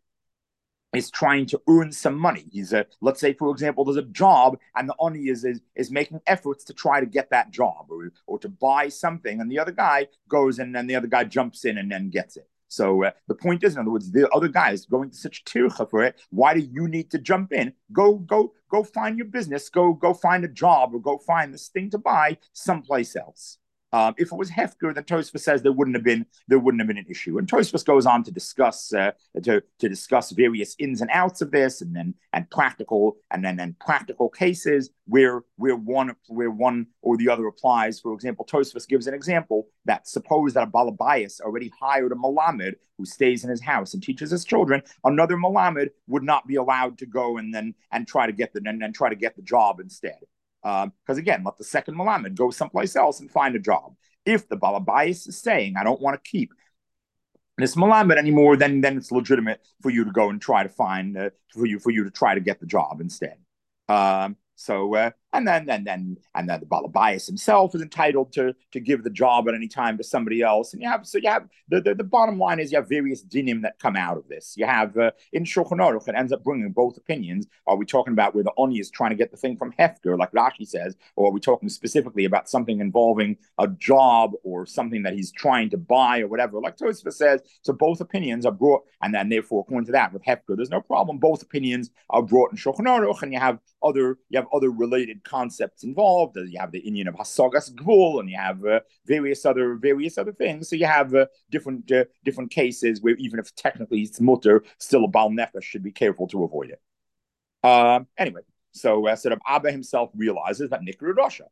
is trying to earn some money. He's a, let's say, for example, there's a job, and the Oni is, is is making efforts to try to get that job or or to buy something, and the other guy goes and then the other guy jumps in and then gets it. So uh, the point is, in other words, the other guy is going to such tircha for it. Why do you need to jump in? Go, go, go find your business. Go, go find a job or go find this thing to buy someplace else. Um, if it was Hefker, then Tosfos says there wouldn't have been there wouldn't have been an issue. And Tosfos goes on to discuss uh, to to discuss various ins and outs of this, and then and practical and then and practical cases where where one where one or the other applies. For example, Tosfos gives an example that suppose that a Balabayas already hired a Malamed who stays in his house and teaches his children. Another Malamed would not be allowed to go and then and try to get the and, and try to get the job instead. Because um, again, let the second Malamed go someplace else and find a job. If the Balabayas is saying, I don't want to keep this Malamed anymore, then then it's legitimate for you to go and try to find, uh, for you for you to try to get the job instead. Um, so, uh, and then, and then, and then the Balabayas himself is entitled to to give the job at any time to somebody else. And you have, so you have, the, the, the bottom line is you have various dinim that come out of this. You have, uh, in Shulchan Aruch, it ends up bringing both opinions. Are we talking about where the Oni is trying to get the thing from Hefker, like Rashi says, or are we talking specifically about something involving a job or something that he's trying to buy or whatever, like Tosfos says? So both opinions are brought, and then therefore, according to that, with Hefker, there's no problem. Both opinions are brought in Shulchan Aruch, and you have other, you have other related concepts involved. You have the Indian of Hasagas Gvul, and you have uh, various other various other things. So you have uh, different uh, different cases where even if technically it's mutter, still a Baal Nefesh should be careful to avoid it. Um, anyway, so uh, sort of Abba himself realizes that Nikra Rasha.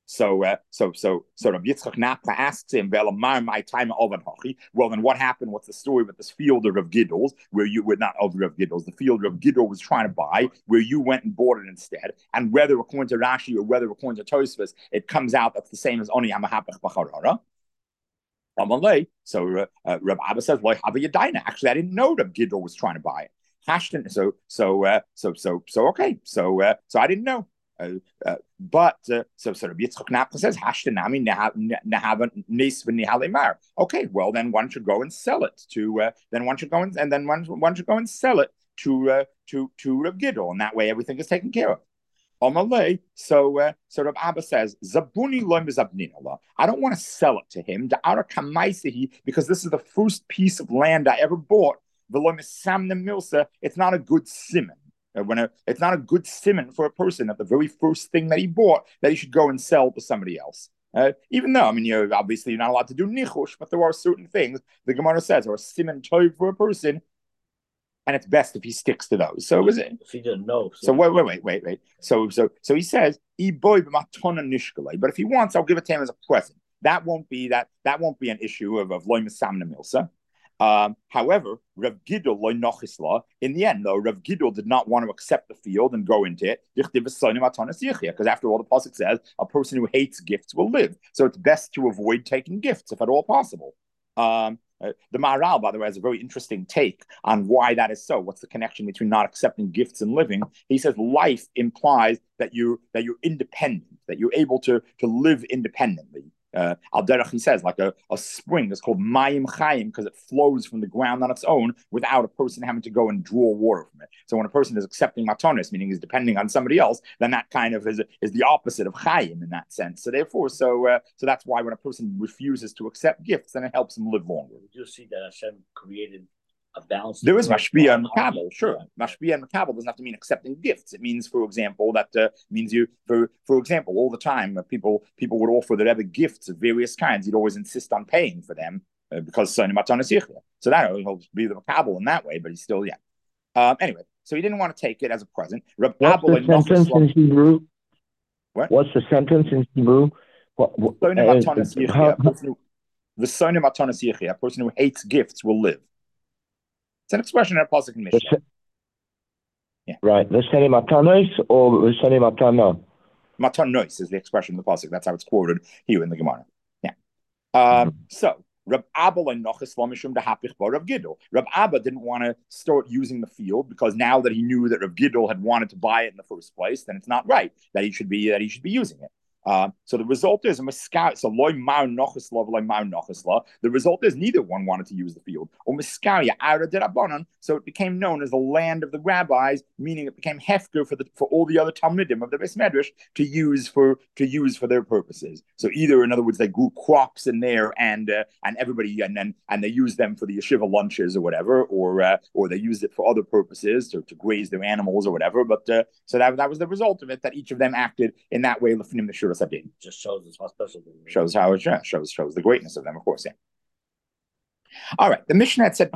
So, uh, so, so, so Rabbi Yitzchak Napka asks him, my time of well, then what happened? What's the story with this field of Rav Gidol's, where you were not of Rav Gidol's, the field Rav Gidol was trying to buy, where you went and bought it instead? And whether according to Rashi or whether according to Tosfos, it comes out that's the same as Oni Hamahapach Bacharara. So uh, uh, Rav Abba says, actually, I didn't know Rav Gidol was trying to buy it. Hashton, so, so, uh, so, so, so, okay. So, uh, so I didn't know. Uh, uh, but uh, so so Rabbi Yitzchak Napka says Hashtanami Nahavan Nis V'Nihalimar. Okay, well then one should go and sell it to uh, then one should go and, and then one one should go and sell it to uh, to to Rav Gidol, and that way everything is taken care of. Omalei, so uh, so Rav Abba says Zabuni lo mizabninala. I don't want to sell it to him. Because this is the first piece of land I ever bought. It's not a good simon. When a, it's not a good simon for a person that the very first thing that he bought that he should go and sell to somebody else. Uh, even though, I mean, you know, obviously you're not allowed to do nichush, but there are certain things the Gemara says are a simon tov for a person, and it's best if he sticks to those. So is it? If he didn't know. So, so wait, wait, wait, wait, wait. So, so, so he says, but if he wants, I'll give it to him as a present. That won't be that. That won't be an issue of of loy mesamna milsa. Um, however, Rav Gidol loy nochisla. In the end, though, Rav Gidol did not want to accept the field and go into it because after all, the pasuk says a person who hates gifts will live. So it's best to avoid taking gifts if at all possible. Um, uh, the Maharal, by the way, has a very interesting take on why that is so. What's the connection between not accepting gifts and living? He says life implies that you that you're independent, that you're able to to live independently. Uh, Al Derech, he says, like a, a spring is called Mayim Chaim because it flows from the ground on its own without a person having to go and draw water from it. So when a person is accepting matonis, meaning he's depending on somebody else, then that kind of is, is the opposite of Chaim in that sense. So therefore, so uh, so that's why when a person refuses to accept gifts, then it helps him live longer. We do see that Hashem created a balance. There is mashpia and makabel, sure. Yeah. Mashpia and makabel doesn't have to mean accepting gifts. It means, for example, that uh, means you, for for example, all the time uh, people people would offer the Rebbe gifts of various kinds. You'd always insist on paying for them uh, because so that will be the makabel in that way. But he's still yeah. Um, anyway, so he didn't want to take it as a present. What's the sentence in Hebrew? What? What's the sentence in Hebrew? What, what, uh, the son of matanas yichya, a person who hates gifts will live. It's an expression in a pasuk in Mishnah. Yeah. Right. L'seni matanos or l'seni matana? Matanos is the expression in the pasuk. That's how it's quoted here in the Gemara. Yeah. Um, mm-hmm. So Rab Abba nochis mishum dehapich bar Rav Gidol. Rab Abba didn't want to start using the field because now that he knew that Rav Gidol had wanted to buy it in the first place, then it's not right that he should be that he should be using it. Uh, so the result is a miska. So loy ma'u nochisla, loy ma'u nochisla. The result is neither one wanted to use the field. Or miskaya ara derabanan. So it became known as the land of the rabbis, meaning it became hefker for the for all the other talmidim of the Beis Medrash to use for to use for their purposes. So either, in other words, they grew crops in there, and uh, and everybody and then and they used them for the yeshiva lunches or whatever, or uh, or they used it for other purposes to, to graze their animals or whatever. But uh, so that that was the result of it, that each of them acted in that way. Lefnim the shura. Just shows us how special they are. Shows how it yeah, shows shows the greatness of them, of course. Yeah. All right. The Mishnah had said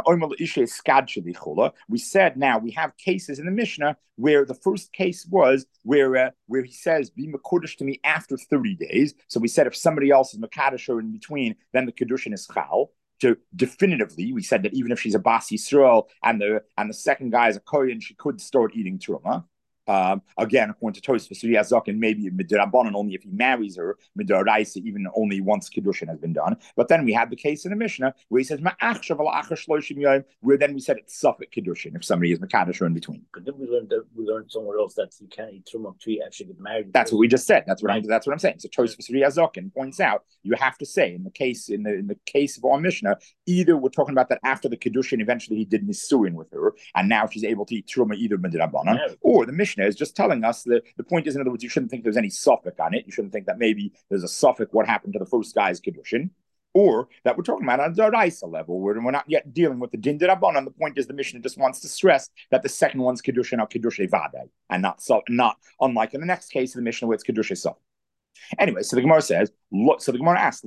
we said now we have cases in the Mishnah where the first case was where uh, where he says be mekudesh to me after thirty days. So we said if somebody else is mekadesh or in between, then the kedushin is chal. To definitively, we said that even if she's a bas Yisrael and the and the second guy is a kohen, she could start eating truma. Um, again, according to Tosfos, Zakin, maybe midrabanan only if he marries her, midaraisa even only once kiddushin has been done. But then we had the case in the Mishnah where he says where then we said it's suffik kiddushin if somebody is mekadosh or in between. But then we learned that we learned somewhere else that you can't eat truma until you actually get married. That's what we just said. That's what right. I'm. That's what I'm saying. So Tosfos Zakin points out you have to say in the case in the in the case of our Mishnah, either we're talking about that after the kiddushin eventually he did nisuin with her and now she's able to eat truma either midrabanan yeah. or the Mishnah is just telling us that the point is, in other words, you shouldn't think there's any suffix on it. You shouldn't think that maybe there's a suffix what happened to the first guy's kiddushin, or that we're talking about on a daraisa level where we're not yet dealing with the din derabanan. The point is, the Mishnah just wants to stress that the second one's kiddushin are kiddushay vadai, and not so, not unlike in the next case of the Mishnah where it's kiddushay suffix. Anyway, so the Gemara says, so the Gemara asks,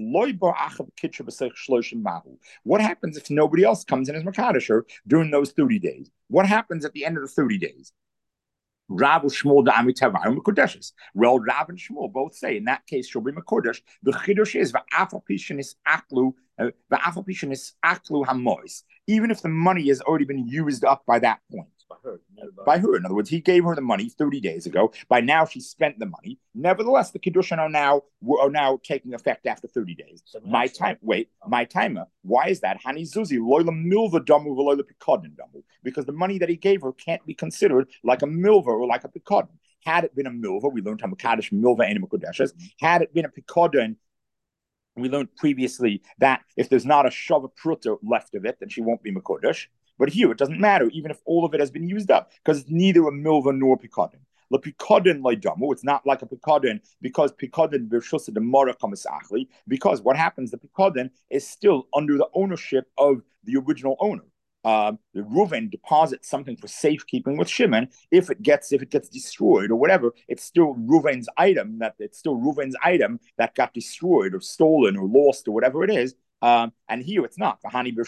what happens if nobody else comes in as Makadisher during those thirty days? What happens at the end of the thirty days? Rav Shmuel da Amitavarim Mekudeshes. Well, Rav and Shmuel both say in that case she'll be Mekudesh. The Chiddush is va'afapishin is aklu va'afapishin is aklu hamois. Even if the money has already been used up by that point. By her, by her. In other words, he gave her the money thirty days ago. By now, she spent the money. Nevertheless, the Kiddushin are now are now taking effect after thirty days. So my time, wait, oh. my timer. Why is that? Hani Zuzi loyla milva damu v'loyla pikadin damu, because the money that he gave her can't be considered like a milva or like a pikadin. Had it been a milva, we learned Hamakadish milva and Mekudeshes. Had it been a pikadin, we learned previously that if there's not a shava pruta left of it, then she won't be Mekudesh. But here, it doesn't matter, even if all of it has been used up, because it's neither a milva nor pikadin. The pikadin leidamu, it's not like a pikadin, because pikadin b'shusa demara kamasachli, because what happens, the pikadin is still under the ownership of the original owner. Um, the Reuven deposits something for safekeeping with Shimon. If it gets if it gets destroyed or whatever, it's still Reuven's item that it's still Reuven's item that got destroyed or stolen or lost or whatever it is. Um, and here it's not.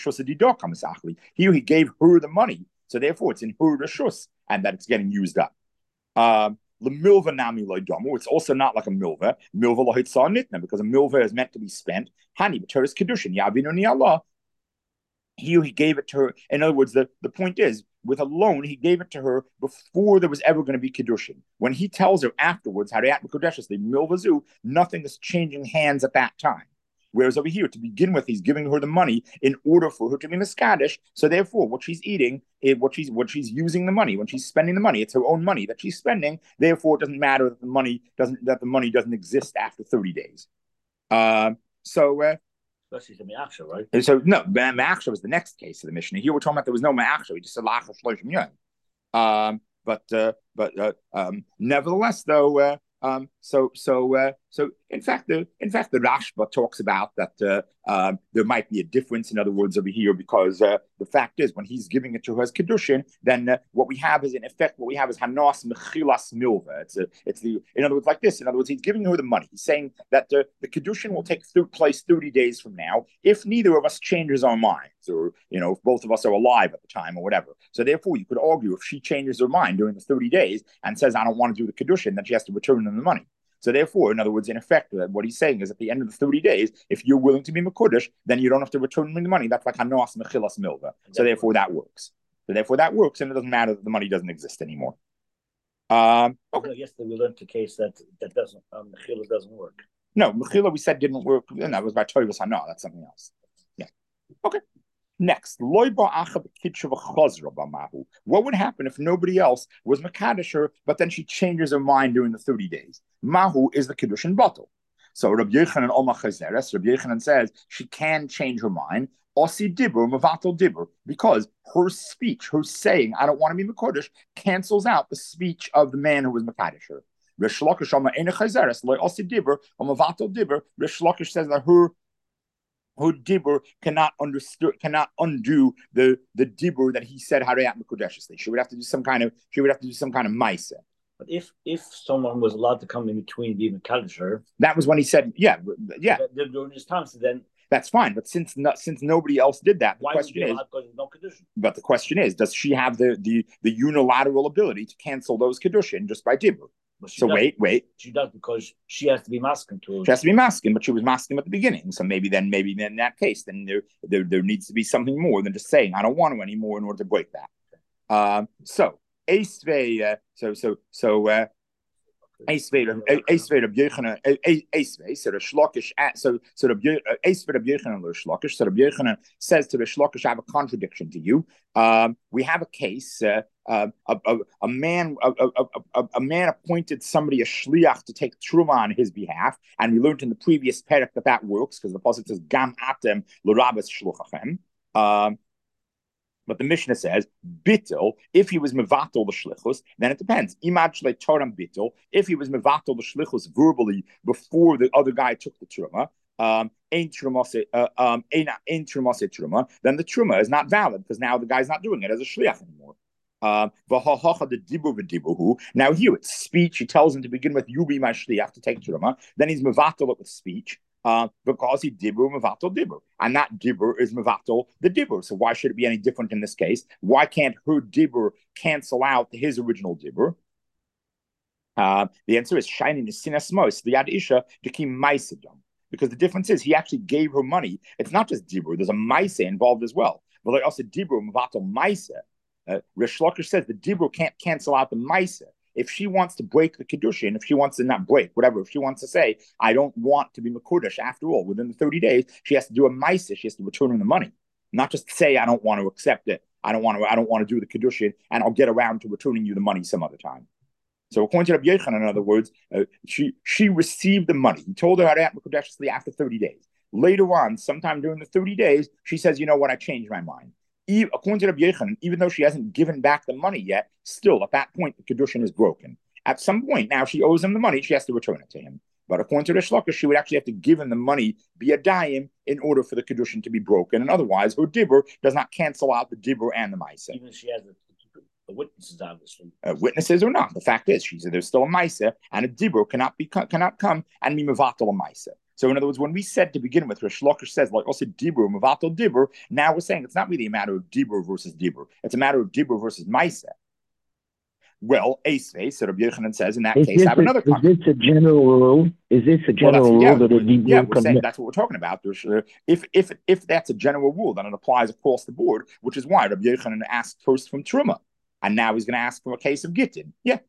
Here he gave her the money, so therefore it's in her reshus, and that it's getting used up. Um, the milva nami loidomu. It's also not like a milva. Milva lohitzah nitna, because a milva is meant to be spent. Hani b'teres kedushin yavinu ni Allah. Here he gave it to her. In other words, the, the point is, with a loan, he gave it to her before there was ever going to be Kiddushin. When he tells her afterwards, Harayat Mekudeshes, the milvazu, nothing is changing hands at that time. Whereas over here, to begin with, he's giving her the money in order for her to be Miskadish. So therefore, what she's eating, is what she's what she's using the money, when she's spending the money, it's her own money that she's spending. Therefore, it doesn't matter that the money doesn't that the money doesn't exist after thirty days. Uh, so uh, Especially the Ma'achsha, right? And so no, Ma'achsha was the next case of the Mishnah. Here we're talking about there was no Ma'achsha. We just said Lacha Shloshim Yom. Um, but uh, but uh, um, nevertheless, though, uh, um, so so uh, so in fact, the in fact the Rashba talks about that uh, uh, there might be a difference. In other words, over here, because uh, the fact is, when he's giving it to her as Kiddushin, then uh, what we have is in effect what we have is Hanas Mechilas Milva. It's a, it's the in other words like this. In other words, he's giving her the money. He's saying that uh, the Kiddushin will take th- place thirty days from now if neither of us changes our minds, or you know, if both of us are alive at the time or whatever. So therefore, you could argue if she changes her mind during the thirty days and says, "I don't want to do the Kiddushin," then she has to return them the money. So therefore, in other words, in effect, what he's saying is at the end of the thirty days, if you're willing to be Mekudesh, then you don't have to return me the money. That's like Hanas Mechilas Milva. So therefore, that works. So therefore, that works, and it doesn't matter that the money doesn't exist anymore. Um, okay. Yesterday we learned the case that that doesn't um, Mechila doesn't work. No, Mechila we said didn't work, and that was by Toivus Hana. That's something else. Yeah. Okay. Next, what would happen if nobody else was Mekadesh her, but then she changes her mind during the thirty days? Mahu is the Kiddushin bottle. So Rabbi Yochanan Omar Chazeres, Rabbi Yochanan says she can change her mind, Osi Dibur, Mavatal Dibur, because her speech, her saying, I don't want to be Mekadesh, cancels out the speech of the man who was Mekadesh her. Rish Lakish Omar Ena Chazeres, like Osi Dibur, or Mavatal Dibur, Rish Lakish says that her her dibur cannot understand, cannot undo the the dibur that he said Harayat Mekudeshes. She would have to do some kind of she would have to do some kind of ma'isa. But if if someone was allowed to come in between the Mekadesh, that was when he said, yeah, yeah. During his time, so then that's fine. But since not, since nobody else did that, the why question is, no but the question is, does she have the the the unilateral ability to cancel those kedushin just by dibur? So does, wait, wait. She does because she has to be masking to her. She has to be masking, but she was masking at the beginning. So maybe then, maybe then in that case, then there, there, there needs to be something more than just saying I don't want to anymore in order to break that. Um, so Eisvei, uh, so so so uh, Eisvei, Eisvei Rabbi Yochanan, Eisvei. So the Shlokish, so so the Eisvei Rabbi Yochanan or Shlokish. So Rabbi Yochanan says to the Shlokish, I have a contradiction to you. Um, we have a case. Uh, Uh, a, a, a man a, a, a, a man appointed somebody a shliach to take truma on his behalf, and we learned in the previous parak that that works because the pasuk says gam atem l'rabas shluchachem. Um, but the Mishnah says bittul. If he was mevatel the shlichus, then it depends. Imad shlei toram bittul. If he was mevatel the shlichus verbally before the other guy took the truma. Um, ain't truma, uh, um, ain't ain't truma truma. Then the truma is not valid because now the guy's not doing it as a shliach anymore. Um, now here it's speech. He tells him to begin with, "You be my shliach to take truma." Then he's mevatel it with speech uh, because he dibur mevatel dibur, and that dibur is mevatel the dibur. So why should it be any different in this case? Why can't her dibur cancel out his original dibur? Uh, the answer is shining the sinas mos the yad isha to keep maisedom. Because the difference is he actually gave her money. It's not just dibur. There's a maisa involved as well. But like also dibur mavato maisa. Uh, Rish Lakish says the dibur can't cancel out the maisa. If she wants to break the kedushin, if she wants to not break, whatever, if she wants to say, I don't want to be mekudesh after all, within the thirty days, she has to do a maisa. She has to return him the money, not just say I don't want to accept it. I don't want to. I don't want to do the kedushin, and I'll get around to returning you the money some other time. So according to Rabbi Yochanan, in other words, uh, she she received the money. He told her how to act mekudeshly after thirty days. Later on, sometime during the thirty days, she says, you know what, I changed my mind. Even, according to Rabbi Yochanan, even though she hasn't given back the money yet, still at that point, the kedushin is broken. At some point, now she owes him the money, she has to return it to him. But according to Rish Lakish, she would actually have to give him the money via dayim in order for the kedushin to be broken. And otherwise, her dibur does not cancel out the dibur and the ma'aseh. Even if she has the, the witnesses, obviously. Uh, witnesses or not, the fact is, she said there's still a ma'aseh, and a dibur cannot be cannot come and be mevatel a ma'aseh. So in other words, when we said to begin with, Rish Lakish says, like also dibur, mevatel dibur, now we're saying it's not really a matter of dibur versus dibur. It's a matter of dibur versus ma'aseh. Well, Esvei, so Rabbi Yochanan says, in that is case, I have a, another Is this a general rule? Is this a general well, yeah, rule that a dibur yeah, we're can... saying that's what we're talking about. If if if that's a general rule, then it applies across the board, which is why Rabbi Yochanan asked first from Truma, and now he's going to ask from a case of Gittin. Yeah.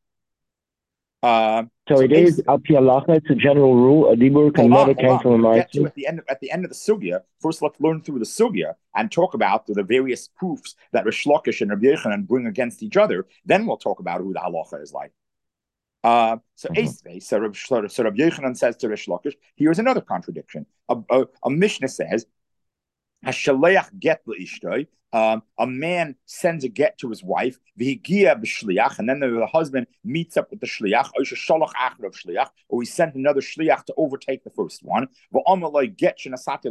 Uh, so, so it Ace, is al pi halacha, it's a general rule. A dibur can never cancel a ma'aseh. At the end, at the end of the sugya, first let's learn through the sugya and talk about the various proofs that Rish Lakish and Rabbi Yochanan bring against each other. Then we'll talk about who the halacha is like. Uh, so mm-hmm. so, Rabbi, so, so Rabbi Yochanan says to Rish Lakish, here's another contradiction. A, a, a Mishnah says, "Hashaleach get leishtoi." Um, a man sends a get to his wife, v'higia b'shliach, and then the, the husband meets up with the shliach, or shalach achrav shliach, or he sent another shliach to overtake the first one. Get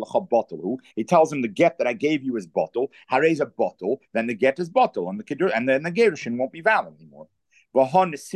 he tells him the get that I gave you is bottle. Harez a bottle, then the get is bottle, and the and then the gerushin won't be valid anymore. Now, giving the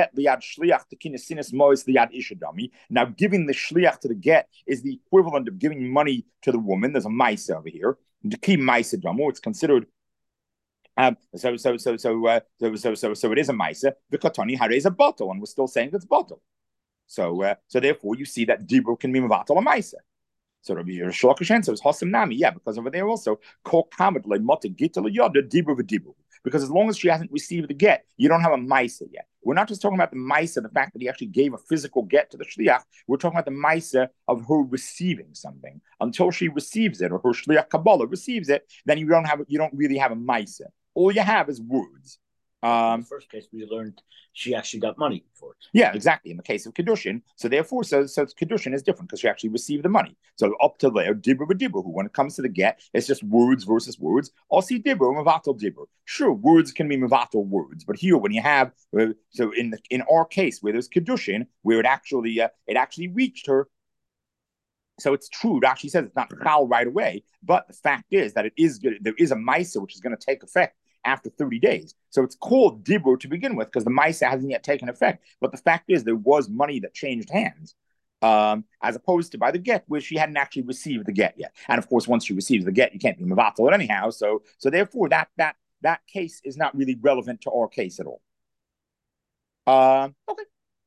shliach to the get is the equivalent of giving money to the woman. There's a maisa over here. The key maisa damu. It's considered. Um, so so so so uh, so so so so it is a maisa. The katani hare is a bottle, and we're still saying it's bottle. So uh, so therefore, you see that dibur can be mevatel a maisa. So Rabbi Rish Lakish answers Hasam Nami, yeah, because over there also kol kamed le mata gita le yoda dibur v'dibur. Because as long as she hasn't received the get, you don't have a maisa yet. We're not just talking about the maisa, the fact that he actually gave a physical get to the shliach. We're talking about the maisa of her receiving something. Until she receives it, or her shliach Kabbalah receives it, then you don't have you don't really have a maisa. All you have is words. Um, in the first case, we learned she actually got money for it. Yeah, exactly. In the case of Kedushin, so therefore, so, so Kedushin is different because she actually received the money. So up to there, Dibur v'Dibur, who when it comes to the get, it's just words versus words. Also Dibur, Mevatel Dibur. Sure, words can be Mevatel words, but here when you have, uh, so in the, in our case where there's Kedushin, where it actually uh, it actually reached her. So it's true. It actually says it's not chal right away, but the fact is that it is there is a maisa which is going to take effect after thirty days. So it's called dibur to begin with because the maisa hasn't yet taken effect. But the fact is there was money that changed hands, um, as opposed to by the get where she hadn't actually received the get yet. And of course, once she receives the get, you can't be mevatel it anyhow. So so therefore, that that that case is not really relevant to our case at all. Um, okay.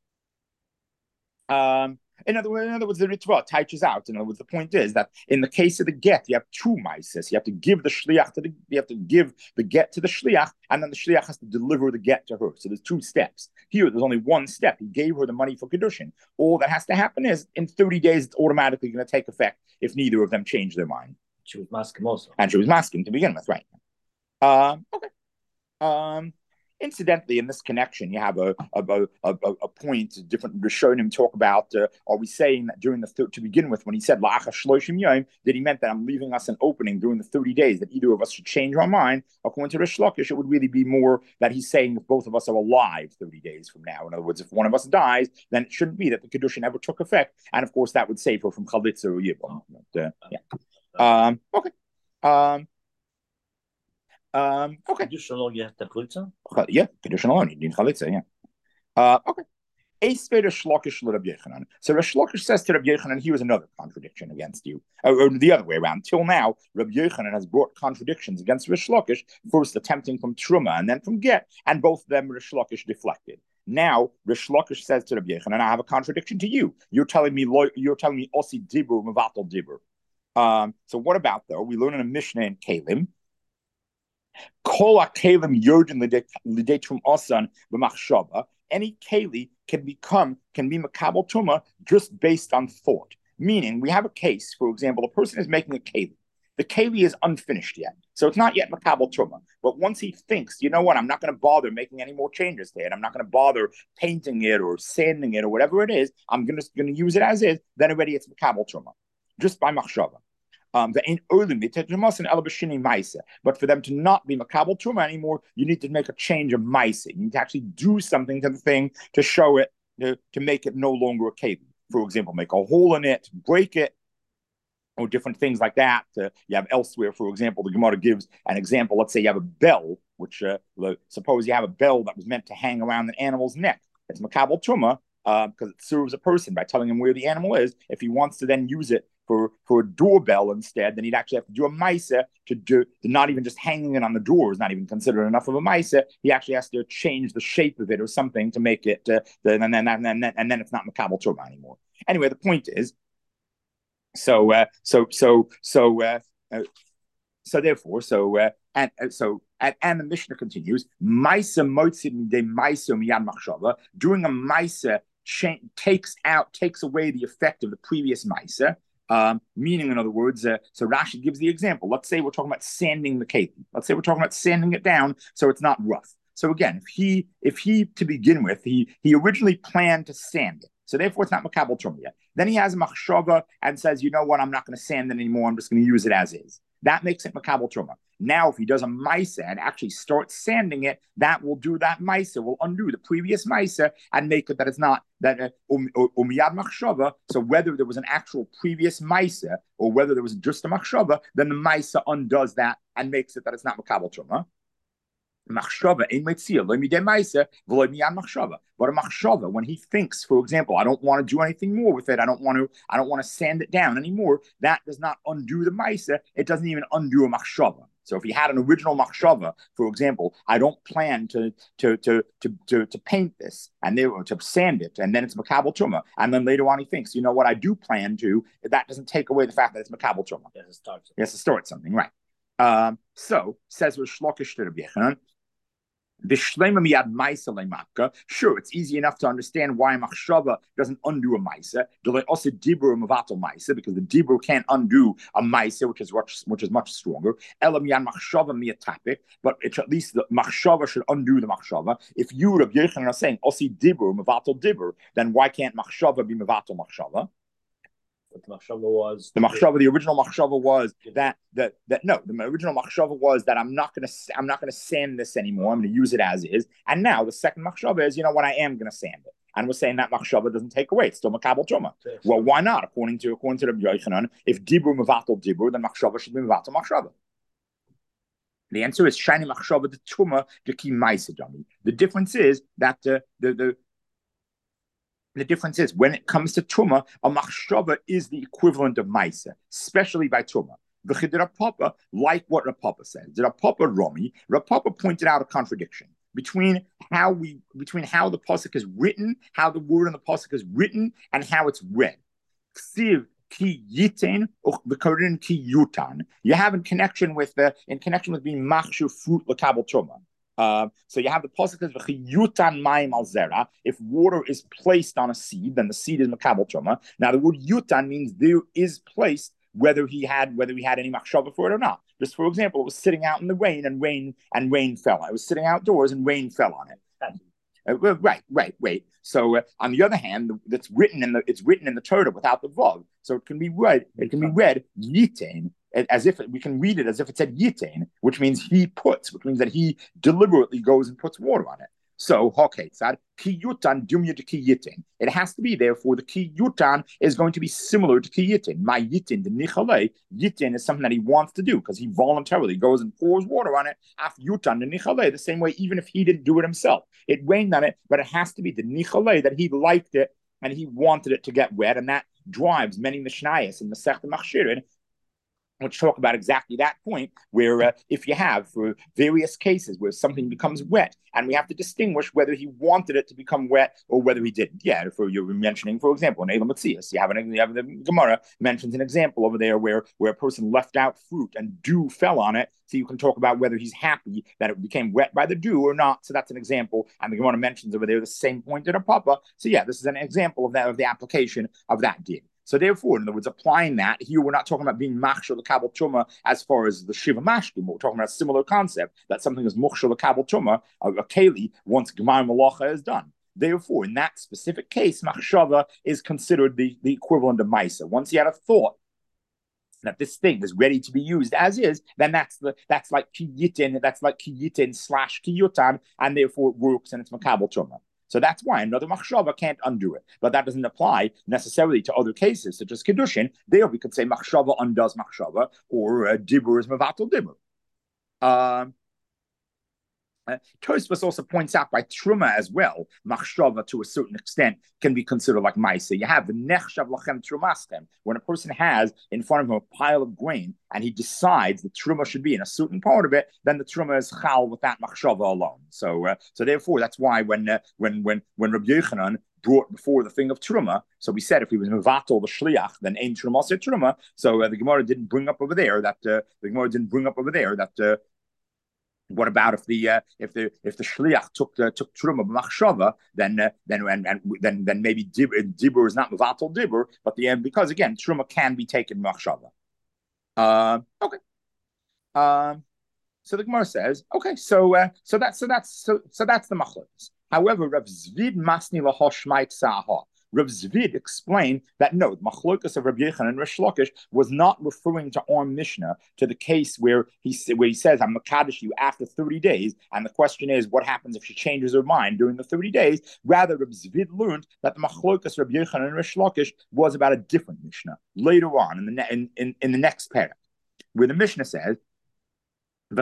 Um, In other, words, in other words, the Ritva touches out. In other words, the point is that in the case of the get, you have two maises. You have to give the shliach to the, you have to give the get to the shliach, and then the shliach has to deliver the get to her. So there's two steps. Here, there's only one step. He gave her the money for kedushin. All that has to happen is in thirty days, it's automatically going to take effect if neither of them change their mind. She was masking also, and she was masking to begin with, right? Um, okay. Um. Incidentally, in this connection, you have a a, a, a point. Different Rishonim talk about. Uh, are we saying that during the th- to begin with, when he said la'acha shloshim yom, that he meant that I'm leaving us an opening during the thirty days that either of us should change our mind? According to Rish Lakish, it would really be more that he's saying if both of us are alive thirty days from now. In other words, if one of us dies, then it shouldn't be that the kedushin never took effect, and of course that would save her from chalitza or yibum. But, uh, yeah. Um, okay. Um. Um, okay. Kedushin alone, you have to chalitza? Yeah, Kedushin alone, you need chalitza, yeah. Uh, okay. So Rish Lakish says to Rabbi Yochanan, here is another contradiction against you. Or, or the other way around. Till now, Rabbi Yochanan has brought contradictions against Rish Lakish, first attempting from Truma and then from Get, and both of them Rish Lakish deflected. Now Rish Lakish says to Rabbi Yochanan, I have a contradiction to you. You're telling me you're telling me osi dibur mevatel dibur. Um, so what about though? We learn in a Mishnah in Kalim. Kol kalim yodin lidetrum osan b'machshava. Any keli can become can be makabel tuma just based on thought. Meaning, we have a case. For example, a person is making a keli. The keli is unfinished yet, so it's not yet makabel tuma. But once he thinks, you know what, I'm not going to bother making any more changes to it. I'm not going to bother painting it or sanding it or whatever it is. I'm going to going to use it as is. Then already it's makabel tuma, just by machshava. Um, but for them to not be makabel truma anymore, you need to make a change of maisa. You need to actually do something to the thing to show it, to, to make it no longer a keli. For example, make a hole in it, break it, or different things like that. Uh, you have elsewhere, for example, the Gemara gives an example. Let's say you have a bell, which uh, suppose you have a bell that was meant to hang around an animal's neck. It's makabel truma uh, because it serves a person by telling him where the animal is. If he wants to then use it for, for a doorbell instead, then he'd actually have to do a maisa to do to not even just hanging it on the door is not even considered enough of a maisa. He actually has to change the shape of it or something to make it, uh, and then and then and then it's not makabel truma anymore. Anyway, the point is, so uh, so so so uh, uh, so therefore, so uh, and uh, so. And, and the Mishnah continues, Maisa motzid de Maisa miyad machshava. Doing a Maisa cha- takes out, takes away the effect of the previous Maisa. Um, meaning, in other words, uh, so Rashi gives the example. Let's say we're talking about sanding the keli. Let's say we're talking about sanding it down so it's not rough. So again, if he, if he to begin with, he he originally planned to sand it, so therefore it's not makabel truma yet. Then he has a machshava and says, you know what, I'm not going to sand it anymore. I'm just going to use it as is. That makes it makabel truma. Now, if he does a maisa and actually starts sanding it, that will do that maisa, will undo the previous maisa and make it that it's not that umiyad machshava. So whether there was an actual previous maisa or whether there was just a machshava, then the maisa undoes that and makes it that it's not makabel truma. Machshava ein metzia lo midei maisa v'lo miyad machshava. But a machshava, when he thinks, for example, I don't want to do anything more with it, I don't want to, I don't want to sand it down anymore. That does not undo the maisa. It doesn't even undo a machshava. So if he had an original machshava, for example, I don't plan to to to to to, to paint this and they to sand it, and then it's makabel truma, and then later on he thinks, you know what, I do plan to. That doesn't take away the fact that it's makabel truma. Yes, it starts. Yes, to start something, right? Um, so says Rish Lakish to Rabbi Yochanan. Sure, it's easy enough to understand why machshava doesn't undo a maisa. Also, dibur mevatel maisa, because the dibur can't undo a maisa, which is much, which is much stronger. Elam yan machshava miyatapik, but it's at least the machshava should undo the machshava. If you, Rabbi Yochanan, are saying osi dibur mevatel dibur, then why can't machshava be mevatel machshava? The machshava was the machshava. The original machshava was that that that no. The original machshava was that I'm not gonna I'm not gonna sand this anymore. I'm gonna use it as is. And now the second machshava is, you know what, I am gonna sand it. And we're saying that machshava doesn't take away. It's still makabel truma. Yes. Well, why not? According to according to Rabbi Yochanan, if dibur mevatel dibur, then machshava should be mevatel machshava. The answer is shiny machshava the truma the ki ma'isa dami. The difference is that uh, the the The difference is when it comes to truma, a machshava is the equivalent of maisa, especially by truma. Papa, like what Rav Papa said, Rav Papa Romi, Rav Papa pointed out a contradiction between how we between how the pasuk is written, how the word in the pasuk is written, and how it's read. Ksiv ki yitain or the korin ki yutan. You have in connection with the in connection with being machshu fruit lakabel truma. Uh, so you have the pasuk says v'chiyutan mayim al zera. If water is placed on a seed, then the seed is makabel truma. Now the word yutan means there is placed, whether he had whether he had any machshava for it or not. Just for example, it was sitting out in the rain and rain and rain fell on it. It was sitting outdoors and rain fell on it. Uh, right, right, wait. So uh, on the other hand, that's written in the it's written in the Torah without the vav, so it can be read. It can be read yitain, as if it, we can read it as if it said yitain, which means he puts, which means that he deliberately goes and puts water on it. So hoketzad ki yutan dumya to ki yitin. It has to be therefore the ki yutan is going to be similar to ki yitin. My yitin, the nichale yitin is something that he wants to do because he voluntarily goes and pours water on it. Af yutan the nichale, the same way even if he didn't do it himself, it rained on it, but it has to be the nichale that he liked it and he wanted it to get wet, and that drives many mishnayos in Masechta Machshirin which talk about exactly that point, where uh, if you have for various cases where something becomes wet, and we have to distinguish whether he wanted it to become wet or whether he didn't. Yeah, for you're mentioning, for example, in Elam Matzias, you have an you have the Gemara mentions an example over there where where a person left out fruit and dew fell on it. So you can talk about whether he's happy that it became wet by the dew or not. So that's an example. And the Gemara mentions over there the same point in a papa. So yeah, this is an example of that of the application of that din. So therefore, in other words, applying that, here we're not talking about being machshel l'kabel truma as far as the shiva mashkim. We're talking about a similar concept, that something is muchshel l'kabel truma, a, a keli, once gemar malacha is done. Therefore, in that specific case, machshava is considered the, the equivalent of maisa. Once he had a thought that this thing is ready to be used as is, then that's the that's like kiyitin, that's like kiyitin slash kiyutan, and therefore it works and it's makabel truma. So that's why another machshava can't undo it. But that doesn't apply necessarily to other cases, such as Kedushin. There we could say machshava undoes machshava, or uh, dibur is mevatel dibur. Um, uh, Tosfos also points out by truma as well, machshava to a certain extent can be considered like maisa. You have the nechshav lachem trumastem, when a person has in front of him a pile of grain and he decides the truma should be in a certain part of it, then the truma is chal with that machshava alone. So, uh, so therefore, that's why when uh, when when when Rabbi Yochanan brought before the thing of truma, so we said if he was mevatel the shliach, then ein truma se truma. So uh, the Gemara didn't bring up over there that uh, the Gemara didn't bring up over there that. Uh, What about if the uh, if the if the shliach took uh, took truma b'machshava, then uh, then and, and then then maybe dibur, dibur is not mevatel dibur, but the end uh, because again truma can be taken b'machshava. Uh, okay. Um, so the Gemara says, okay, so uh, so that's so that's so so that's the machlokes. However, Rav Zvid masni lahoshmait saha. Rav Zvid explained that no, the machlokas of Rabbi Yochanan and Rish Lakish was not referring to our Mishnah, to the case where he where he says, "I'm makadosh you after thirty days," and the question is, what happens if she changes her mind during the thirty days? Rather, Rav Zvid learned that the machlokas of Rabbi Yochanan and Rish Lakish was about a different Mishnah later on in the in in, in the next paragraph, where the Mishnah says. The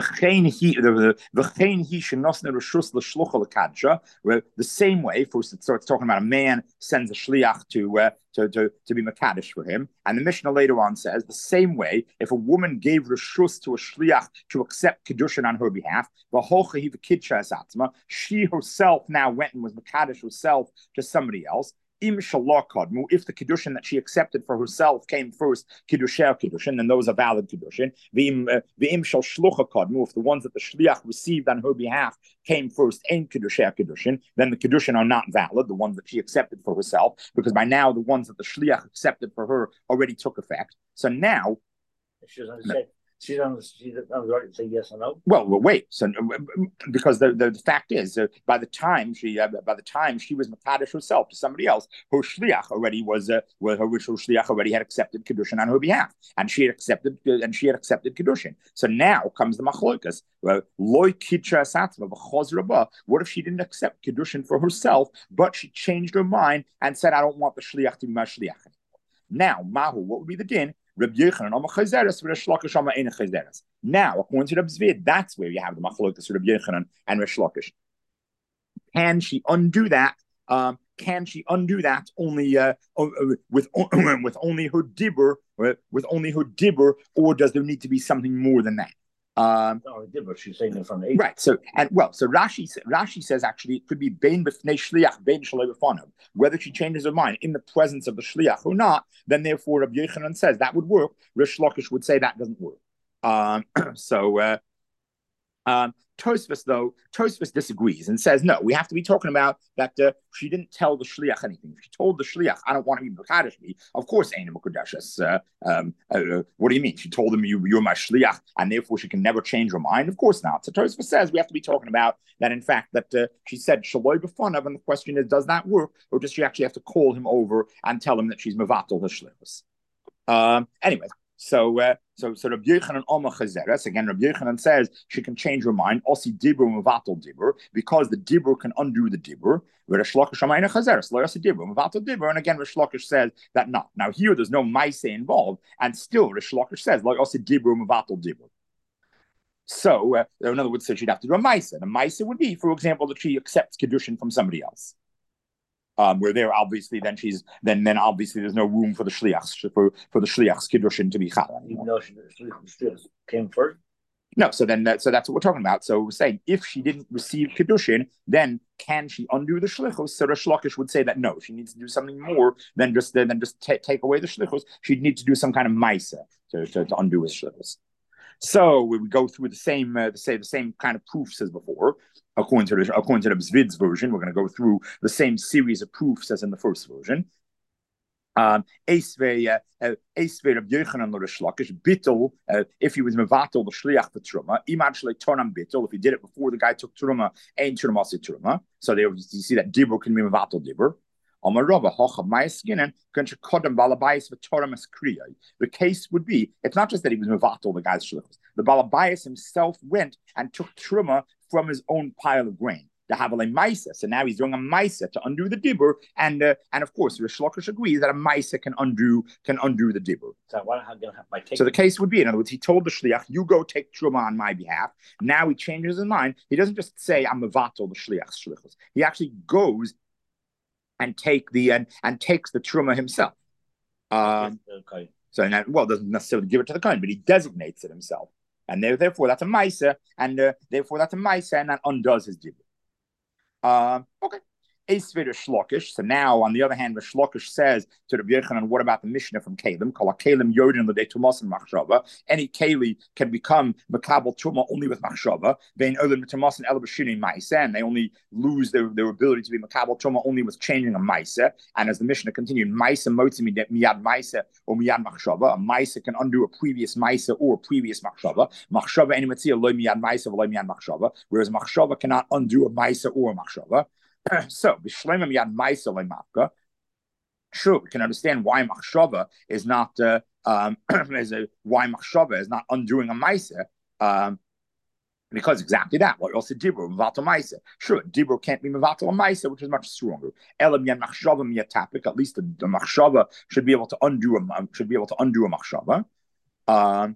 same way, first it starts talking about a man sends a shliach to, uh, to, to, to be makadosh for him. And the Mishnah later on says, the same way, if a woman gave reshus to a shliach to accept kedushin on her behalf, she herself now went and was makadosh herself to somebody else. If the kedushin that she accepted for herself came first, kiddusher kedushin, then those are valid kedushin. If the ones that the shliach received on her behalf came first, ain't kiddusher kedushin, then the kedushin are not valid, the ones that she accepted for herself, because by now the ones that the shliach accepted for her already took effect. So now, she doesn't say. She doesn't, she doesn't right to say yes or no. Well, well wait. So, because the, the, the fact is, uh, by the time she uh, by the time she was makadosh herself to somebody else, her shliach already was uh, well, her original shliach already had accepted kedushin on her behalf, and she had accepted uh, and she had accepted kedushin. So now comes the machlokas. Loy kitcha satzma v'chozraba. What if she didn't accept kedushin for herself, but she changed her mind and said, "I don't want the shliach to be my shliach anymore." Now, mahu, what would be the din? Rabbi Yochanan am chayzeres, Rish Lakish am ein chayzeres. Now, according to Rabbi Zvid, that's where you have the machlokas Rabbi Yochanan and Rish Lakish. Can she undo that? Um, can she undo that only uh, with with only her dibur, with only her dibur, or does there need to be something more than that? Um, no, dibur. She's saying it from the eight. Right. So, and well, so Rashi Rashi says actually it could be bein b'fnei shliach, bein shalei b'fanav. Whether she changes her mind in the presence of the shliach or not, then therefore Rabbi Yochanan says that would work. Rish Lakish would say that doesn't work. Um, so, uh, um, Tosfos though, Tosfos disagrees and says no. We have to be talking about that uh, she didn't tell the shliach anything. If she told the shliach, "I don't want to be mekadesh me," of course, ain't a mekadesh. Uh, um, uh, what do you mean? She told him you, you're my shliach, and therefore she can never change her mind. Of course not. So Tosfos says we have to be talking about that. In fact, that uh, she said shaloi b'fanav, and the question is, does that work, or does she actually have to call him over and tell him that she's mevatel her shlichus? Um, anyway. So, uh, so, so Rabbi Yochanan Alma Chazeres, again, Rabbi Yochanan says she can change her mind, Osi Dibur Mevatel Dibur, because the Dibur can undo the Dibur. Rish Lakish Amayna Chazeres, Loyasi Dibur, Mevatel Dibur, and again, Rish Lakish says that not. Now, here there's no Maise involved, and still Rish Lakish says, Loyasi Dibur, Mevatel Dibur. So, uh, in other words, so she'd have to do a Maise. And a Maise would be, for example, that she accepts Kedushin from somebody else. Um, where there obviously then she's then then obviously there's no room for the shliachs for for the shliachs kiddushin to be chal. Even though she, shliach came first. No, so then that so that's what we're talking about. So we're saying if she didn't receive kiddushin, then can she undo the shlichus? So the shlokish would say that no, she needs to do something more than just than just t- take away the shlichus. She'd need to do some kind of maisa to, to, to undo his shlichus. So we would go through the same, uh, say the same kind of proofs as before. According to the, according to the Zvid's version, we're going to go through the same series of proofs as in the first version. Um, Eisvei of Yochanan l'Rish Lakish bittul. If he was mevatel the shliach the truma, imad shlei tonam bittul. If he did it before the guy took truma, ain't truma se truma. So there, you see that dibur can be mevatel dibur. The case would be, it's not just that he was mevatel the guy's shlichus. The balabayas himself went and took truma from his own pile of grain. The Havale Maisa. So now he's doing a Maisa to undo the Dibur, and uh, and of course Rish Lakish agrees that a Maisa can undo can undo the Dibur. So, what, how, how, so the case would be, in other words, he told the Shliach, "You go take Truma on my behalf." Now he changes his mind. He doesn't just say, "I'm mevatel the Shliach's shlichus." He actually goes and take the and, and takes the Truma himself. Um, okay. So and that, well, doesn't necessarily give it to the Kohen, but he designates it himself, and there, therefore that's a Maisa, and uh, therefore that's a Maisa, and that undoes his Dibur. Um, okay. So now, on the other hand, Rish Lakish says to the Yochanan, what about the Mishnah from Kalim? Kalim Yodin l'dei tumas and machshava. Any Kali can become makabel tuma only with machshava. Vein olim tumas and elabashini ma'isa, and they only lose their, their ability to be makabel tuma only with changing a ma'isa. And as the Mishnah continued, ma'isa motzi miyad ma'isa or miyad machshava. A ma'isa can undo a previous ma'isa or a previous machshava. Machshava any matzia loy miyad ma'isa or loy miyad machshava. Whereas machshava cannot undo a ma'isa or a machshava. So, sure, we can understand why machshava is not uh, um, is a, why machshava is not undoing a ma'isa, um, because exactly that. What else did dibur mevatel ma'isa? Sure, dibur can't be mevatel a ma'isa, which is much stronger. Elam yan machshava miyatapik. At least the, the machshava should be able to undo a should be able to undo a machshava. Um,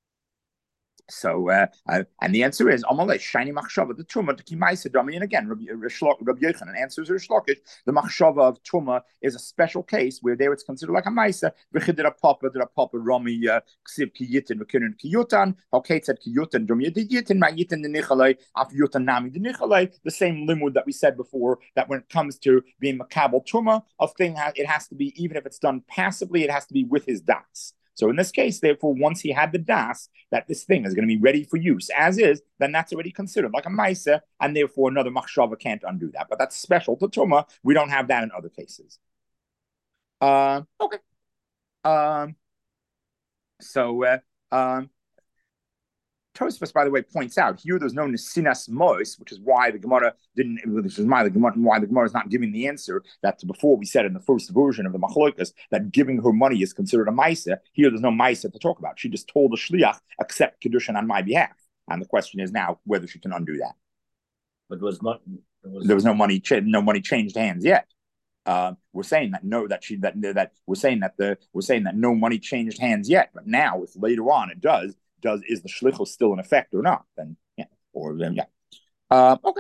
So, uh, uh, and the answer is Amalei shiny machshava the tuma to kimaisa dami. And again, Rabbi Yochanan answers Rish Lakish. The machshava of tuma is a special case where there it's considered like a maisa. V'chidira papa, dira papa rami ksiv kiyitin v'kirin kiyutan. Okay, said kiyutan dumi yitin ma'yitin the nichalei af yutan nami the nichalei. The same limud that we said before, that when it comes to being makabel tuma, a thing it has to be, even if it's done passively, it has to be with his das. So in this case, therefore, once he had the das, that this thing is going to be ready for use as is, then that's already considered like a maisa, and therefore another machshava can't undo that. But that's special to Tuma. We don't have that in other cases. Uh, okay. Um, so, uh, um, Tosfos, by the way, points out here there's no nesinas mois, which is why the Gemara didn't, which is why the Gemara, why the Gemara is not giving the answer that before we said in the first version of the Machlokas that giving her money is considered a maisa. Here there's no maisa to talk about. She just told the shliach accept kiddushin on my behalf, and the question is now whether she can undo that. But was not was there was no money, no money changed hands yet. Uh, we're saying that no, that she that that we're saying that the we're saying that no money changed hands yet. But now, if later on it does. Does is the shlichus still in effect or not? Then yeah, or then yeah. Um, okay.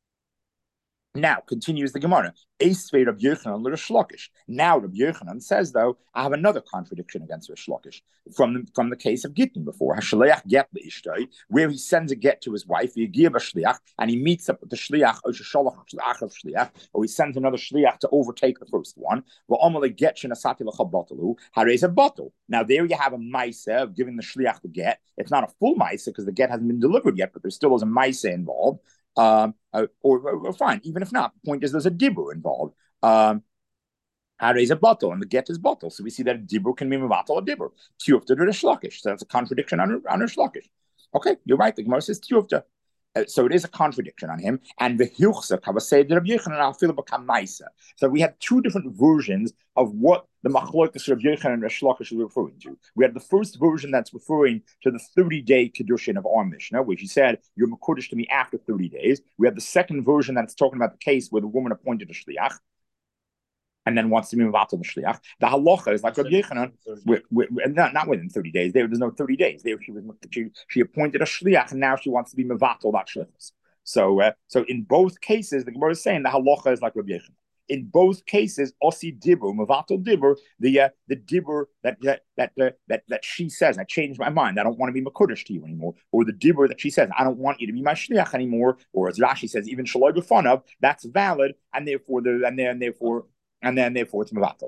Now continues the Gemara. Eisvei Rabbi Yochanan l'Rish Lakish. Now Rabbi Yochanan says, though, I have another contradiction against Rish Lakish from the, from the case of Gittin before. Hashaleach get leishtoi, where he sends a get to his wife, Yegiv a shliach, and he meets up with the shliach, or shesholach of shliach, or he sends another shliach to overtake the first one. Well, Amalei get shenasati l'chabatalu harez a bottle. Now there you have a ma'isa of giving the shliach the get. It's not a full ma'isa because the get hasn't been delivered yet, but there still is a ma'isa involved. Um, uh, or, or, or fine, even if not, the point is there's a dibur involved. Um, how raise a bottle, and the get is bottle. So we see that a dibur can be mevatel or dibur. Tiyufta to Rish Lakish. So that's a contradiction on, on Rish Lakish. Okay, you're right. The Gemara says tiyufta. Uh, so it is a contradiction on him. And the Hilchsa Kavasei Rabbi Yochanan al fil become Maisa. So we had two different versions of what the Machlokas Rabbi Yochanan and Rish Lakish are referring to. We had the first version that's referring to the thirty-day Kiddushin of our Mishnah, which he said, you're Mekudesh to me after thirty days. We have the second version that's talking about the case where the woman appointed a Shliach and then wants to be mevatel the shliach. The halacha is like Rabbi Yochanan, not, not within thirty days. There, there's no thirty days. There, she was she, she appointed a shliach, and now she wants to be mevatel that shlichus. So, uh, so in both cases, the Gemara is saying the halacha is like Rabbi Yochanan. in both cases, osi dibur, mavatal dibur, the uh, the dibur that that that, uh, that that she says, I changed my mind, I don't want to be makudesh to you anymore, or the dibur that she says, I don't want you to be my shliach anymore, or as Rashi says, even shaloi b'fanav, that's valid, and therefore the and then therefore and then therefore it's mavatal.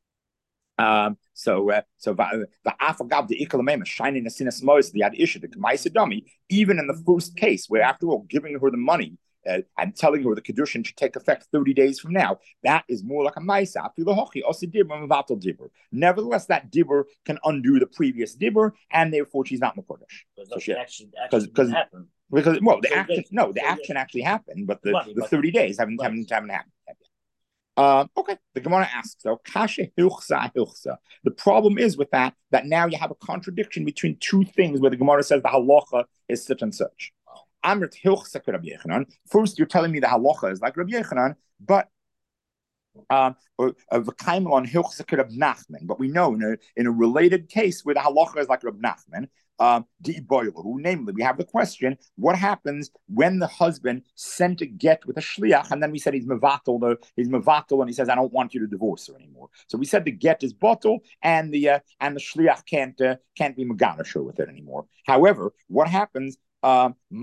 Um, so, uh, so the afagav the ikalamema shining the sinas mois the ad issue the kamaisa dummy. Even in the first case, where after all giving her the money uh, and telling her the kedushin should take effect thirty days from now, that is more like a maisa. After the hochi osi dibur mevatel dibur. Nevertheless, that dibur can undo the previous dibur, and therefore she's not makodesh. Because because because well, the action no, the action actually happened, but the, the thirty days haven't haven't haven't happened. Uh, okay, the Gemara asks though, kasha hilchsa hilchsa. The problem is with that that now you have a contradiction between two things where the Gemara says the halacha is such and such. Amrit hilchsa Rabbi Yechanan. First, you're telling me the halacha is like Rabbi Yechanan, but um, on hilchsa Rabbi Nachman. But we know in a, in a related case where the halacha is like Rabbi Nachman. Um, namely, we have the question: what happens when the husband sent a get with a shliach, and then we said he's mevatel, the he's mevatel, and he says, "I don't want you to divorce her anymore." So we said the get is bottle, and the uh, and the shliach can't uh, can't be meganisher with it anymore. However, what happens? Um, can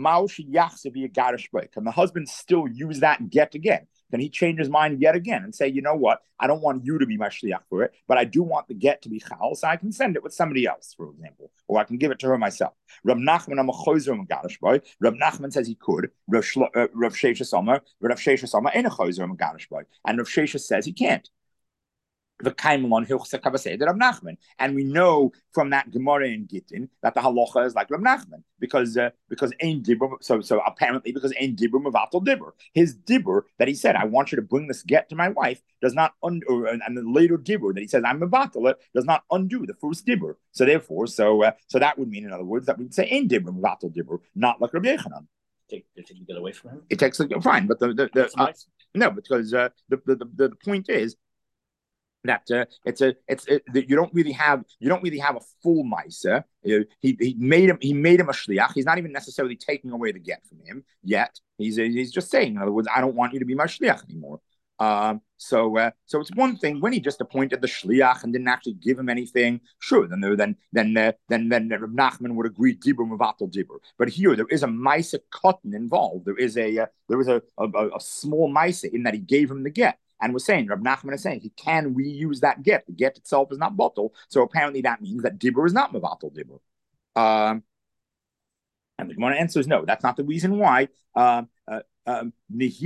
the husband still use that get again? Can he change his mind yet again and say, you know what, I don't want you to be my shliach for it, but I do want the get to be chal, so I can send it with somebody else, for example, or I can give it to her myself. Rav Nachman, I'm a chozer megarish boy. Rav Nachman says he could. Rav Shesha Somer, Rav Shesha Somer ain't a chozer megarish boy, and Rav Shesha says he can't. The Kaimon Hilchsa Kavasei Rav Nachman, and we know from that Gemara in Gittin that the halacha is like Rav Nachman because uh, because Ein Dibur. So so apparently because Ein Dibur Mevatel Dibur, his Dibur that he said I want you to bring this get to my wife does not undo, and the later Dibur that he says I'm Mevatel it does not undo the first Dibur. So therefore, so uh, so that would mean in other words that we would say Ein Dibur Mevatel Dibur, not like Rabbi Yechanan. Take, take you get away from him. It takes fine, but the the, the uh, no because uh, the, the the the point is. That uh, it's a it's it, that you don't really have you don't really have a full ma'aser. Uh, he he made him he made him a shliach. He's not even necessarily taking away the get from him yet. He's he's just saying, in other words, I don't want you to be my shliach anymore. Um, so uh, so it's one thing when he just appointed the shliach and didn't actually give him anything. Sure, then there, then then uh, then then Reb Nachman would agree dibur mevatel dibur. But here there is a ma'aser cotton involved. There is a uh, there is a, a a small ma'aser in that he gave him the get. And we're saying, Rab Nachman is saying, he can reuse that get. The get itself is not bottle. So apparently that means that dibur is not mevatel dibur. Um, and the Gemara answers, no, that's not the reason why. Um, uh, um,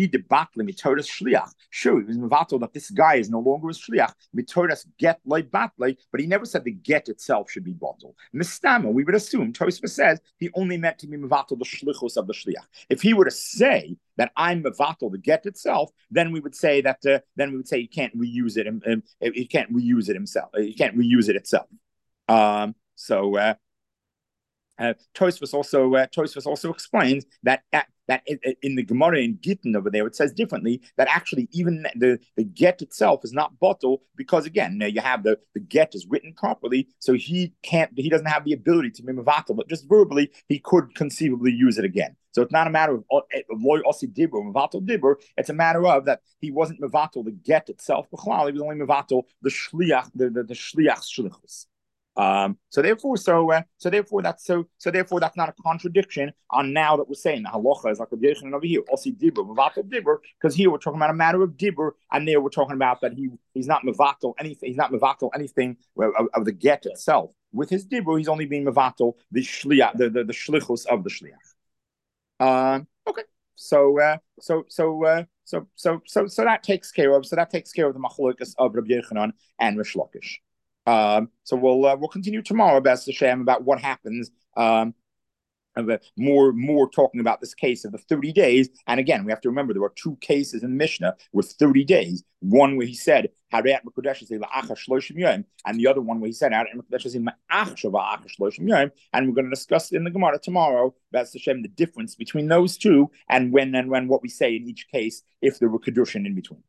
shliach. Sure, it was mevatel that this guy is no longer a shliach. Mitoras get like batle, but he never said the get itself should be bottle. Mistama, we would assume, Tosfos says he only meant to be mevatel the shlichus of the shliach. If he were to say that I'm mevatel the get itself, then we would say that. Uh, then we would say he can't reuse it. Um, um, he can't reuse it himself. He can't reuse it itself. Um, so. Uh, Uh, Tosfos also uh, Tosfos also explains that at, that in, in the Gemara in Gittin over there it says differently that actually even the, the get itself is not bottle because again you have the, the get is written properly, so he can't he doesn't have the ability to be mevatel, but just verbally he could conceivably use it again. So it's not a matter of loy osi dibur mevatel dibur. It's a matter of that he wasn't mevatel the get itself. He was only mevatel the shliach the the, the shliach shlichus. Um, so therefore, so uh, so therefore that's so so therefore that's not a contradiction on now that we're saying the halacha is like Rabbi Yechanan over here, osi dibur, mevatel dibur, because here we're talking about a matter of dibur, and there we're talking about that he he's not mevatel anything, he's not mevatel anything of, of the get itself. With his dibur, he's only being mevatel the shliach, the the, the shlichus of the shliach. Um, okay, so uh, so so uh, so so so so that takes care of so that takes care of the machlokas of Rabbi Yechanan and Rish Lakish. Um, so we'll uh, we'll continue tomorrow, B'ez Hashem, about what happens. Um, more more talking about this case of the thirty days. And again, we have to remember there are two cases in the Mishnah with thirty days. One where he said Harayat Mekudesh shloshim yom, and the other one where he said Harayat Mekudesh shloshim yom. And we're going to discuss in the Gemara tomorrow, B'ez Hashem, the difference between those two and when and when what we say in each case if there were kedushin in between.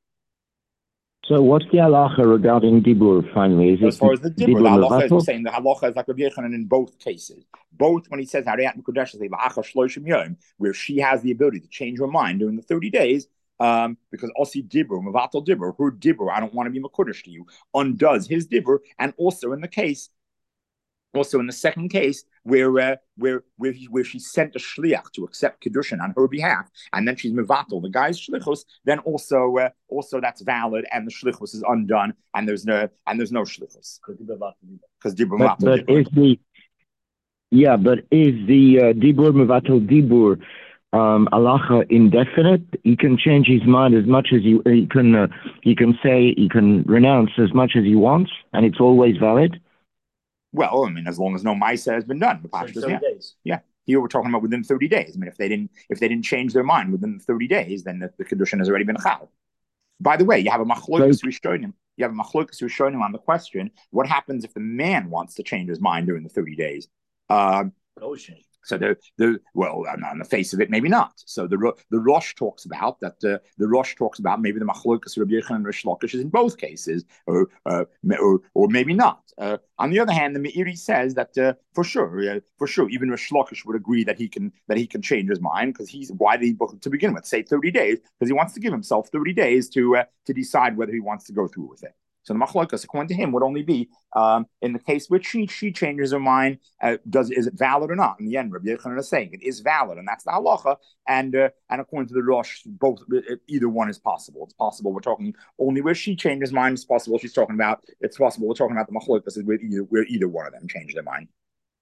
So what's the halacha regarding dibur finally? Is as it far as the dibur, dibur the halacha is mevatel? we're saying the halacha is like Rabbi Yechanan in both cases. Both when he says Harayat Mekudesh shloshim yom, where she has the ability to change her mind during the thirty days, Um, because Osi Dibur, Mavatal Dibur, her Dibur, I don't want to be Makudish to you, undoes his Dibur, and also in the case, also in the second case, where uh, where where he, where she sent a shliach to accept kedushin on her behalf, and then she's mevatel the guy's shlichus, then also uh, also that's valid, and the shlichus is undone, and there's no and there's no shlichus because dibur but, but dibur. is the yeah, but is the uh, dibur mevatel dibur um, alacha indefinite? He can change his mind as much as he he can. Uh, he can say he can renounce as much as he wants, and it's always valid. Well, I mean, as long as no Maisa has been done, the Pashtus, yeah, days. yeah. Here we're talking about within thirty days. I mean, if they didn't, if they didn't change their mind within thirty days, then the, the kedushin has already been chal. By the way, you have a machlokas rishonim. You have a machlokas rishonim on the question: what happens if the man wants to change his mind during the thirty days? Um, So the the well, on the face of it, maybe not. So the the Rosh talks about that. Uh, the Rosh talks about maybe the machlokas Rabbi Yochanan and Rish Lakish is in both cases, or uh, or, or maybe not. Uh, on the other hand, the Meiri says that uh, for sure, uh, for sure, even Rish Lakish would agree that he can that he can change his mind because he's why did he book to begin with say thirty days because he wants to give himself thirty days to uh, to decide whether he wants to go through with it. So the machlokas, according to him, would only be um, in the case which she she changes her mind. Uh, does is it valid or not? In the end, Rabbi Yochanan is saying it is valid, and that's the halacha. And uh, and according to the Rosh, both either one is possible. It's possible we're talking only where she changes mind. It's possible she's talking about. It's possible we're talking about the machlokas where either where either one of them change their mind.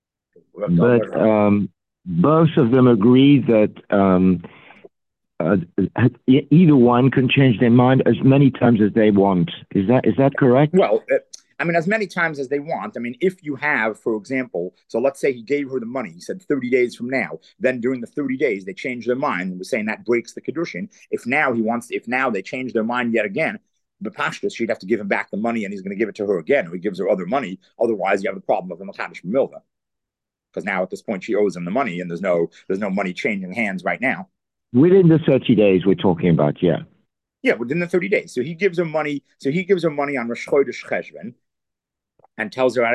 But um, both of them agree that. Um, Uh, either one can change their mind as many times as they want. Is that is that correct? Well, uh, I mean, as many times as they want. I mean, if you have, for example, so let's say he gave her the money. He said thirty days from now. Then during the thirty days, they change their mind. And we're saying that breaks the kedushin. If now he wants, if now they change their mind yet again, the pashtus, she'd have to give him back the money, and he's going to give it to her again, or he gives her other money. Otherwise, you have the problem of the machadish milva, because now at this point she owes him the money, and there's no there's no money changing hands right now. Within the thirty days we're talking about, yeah. Yeah, within the thirty days. So he gives her money. So he gives her money on Rosh Chodesh Cheshvan and tells her,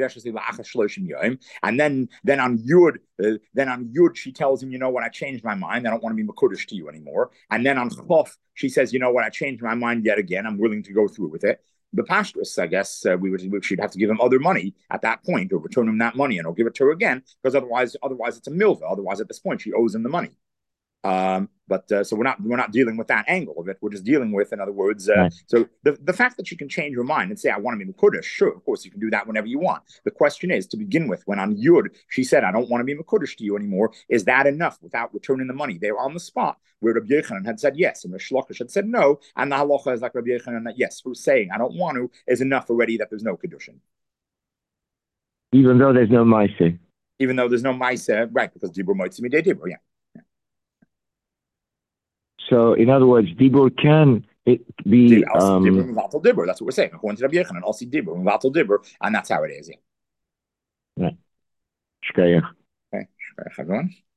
and then then on Yud, uh, then on Yud, she tells him, you know what, I changed my mind. I don't want to be Makudish to you anymore. And then on Chof, she says, you know what, I changed my mind yet again. I'm willing to go through with it. The Pashtus, I guess, uh, we would she'd have to give him other money at that point, or return him that money, and I'll give it to her again, because otherwise, otherwise it's a milva. Otherwise, at this point, she owes him the money. Um, but uh, so we're not we're not dealing with that angle of it. We're just dealing with, in other words, uh, right. so the, the fact that you can change your mind and say, I want to be Makudish, sure, of course, you can do that whenever you want. The question is, to begin with, when on Yud, she said, I don't want to be Makudish to you anymore, is that enough without returning the money? They were on the spot where Rabbi Yochanan had said yes, and Rish Lakish had said no, and the halacha is like Rabbi Yochanan that yes, who's saying, I don't want to, is enough already that there's no Kedushin. Even though there's no Maaseh. Even though there's no Maaseh, right, because Dibur Moitzi Midei Dibur, yeah. So, in other words, Dibur can it be... Um, Dibur, Vatal Dibur, that's what we're saying. According to Rabbi Yochanan, also Dibur, Vatal Dibur, and that's how it is, yeah. Right. Shkayach. Okay, Shkayach, everyone.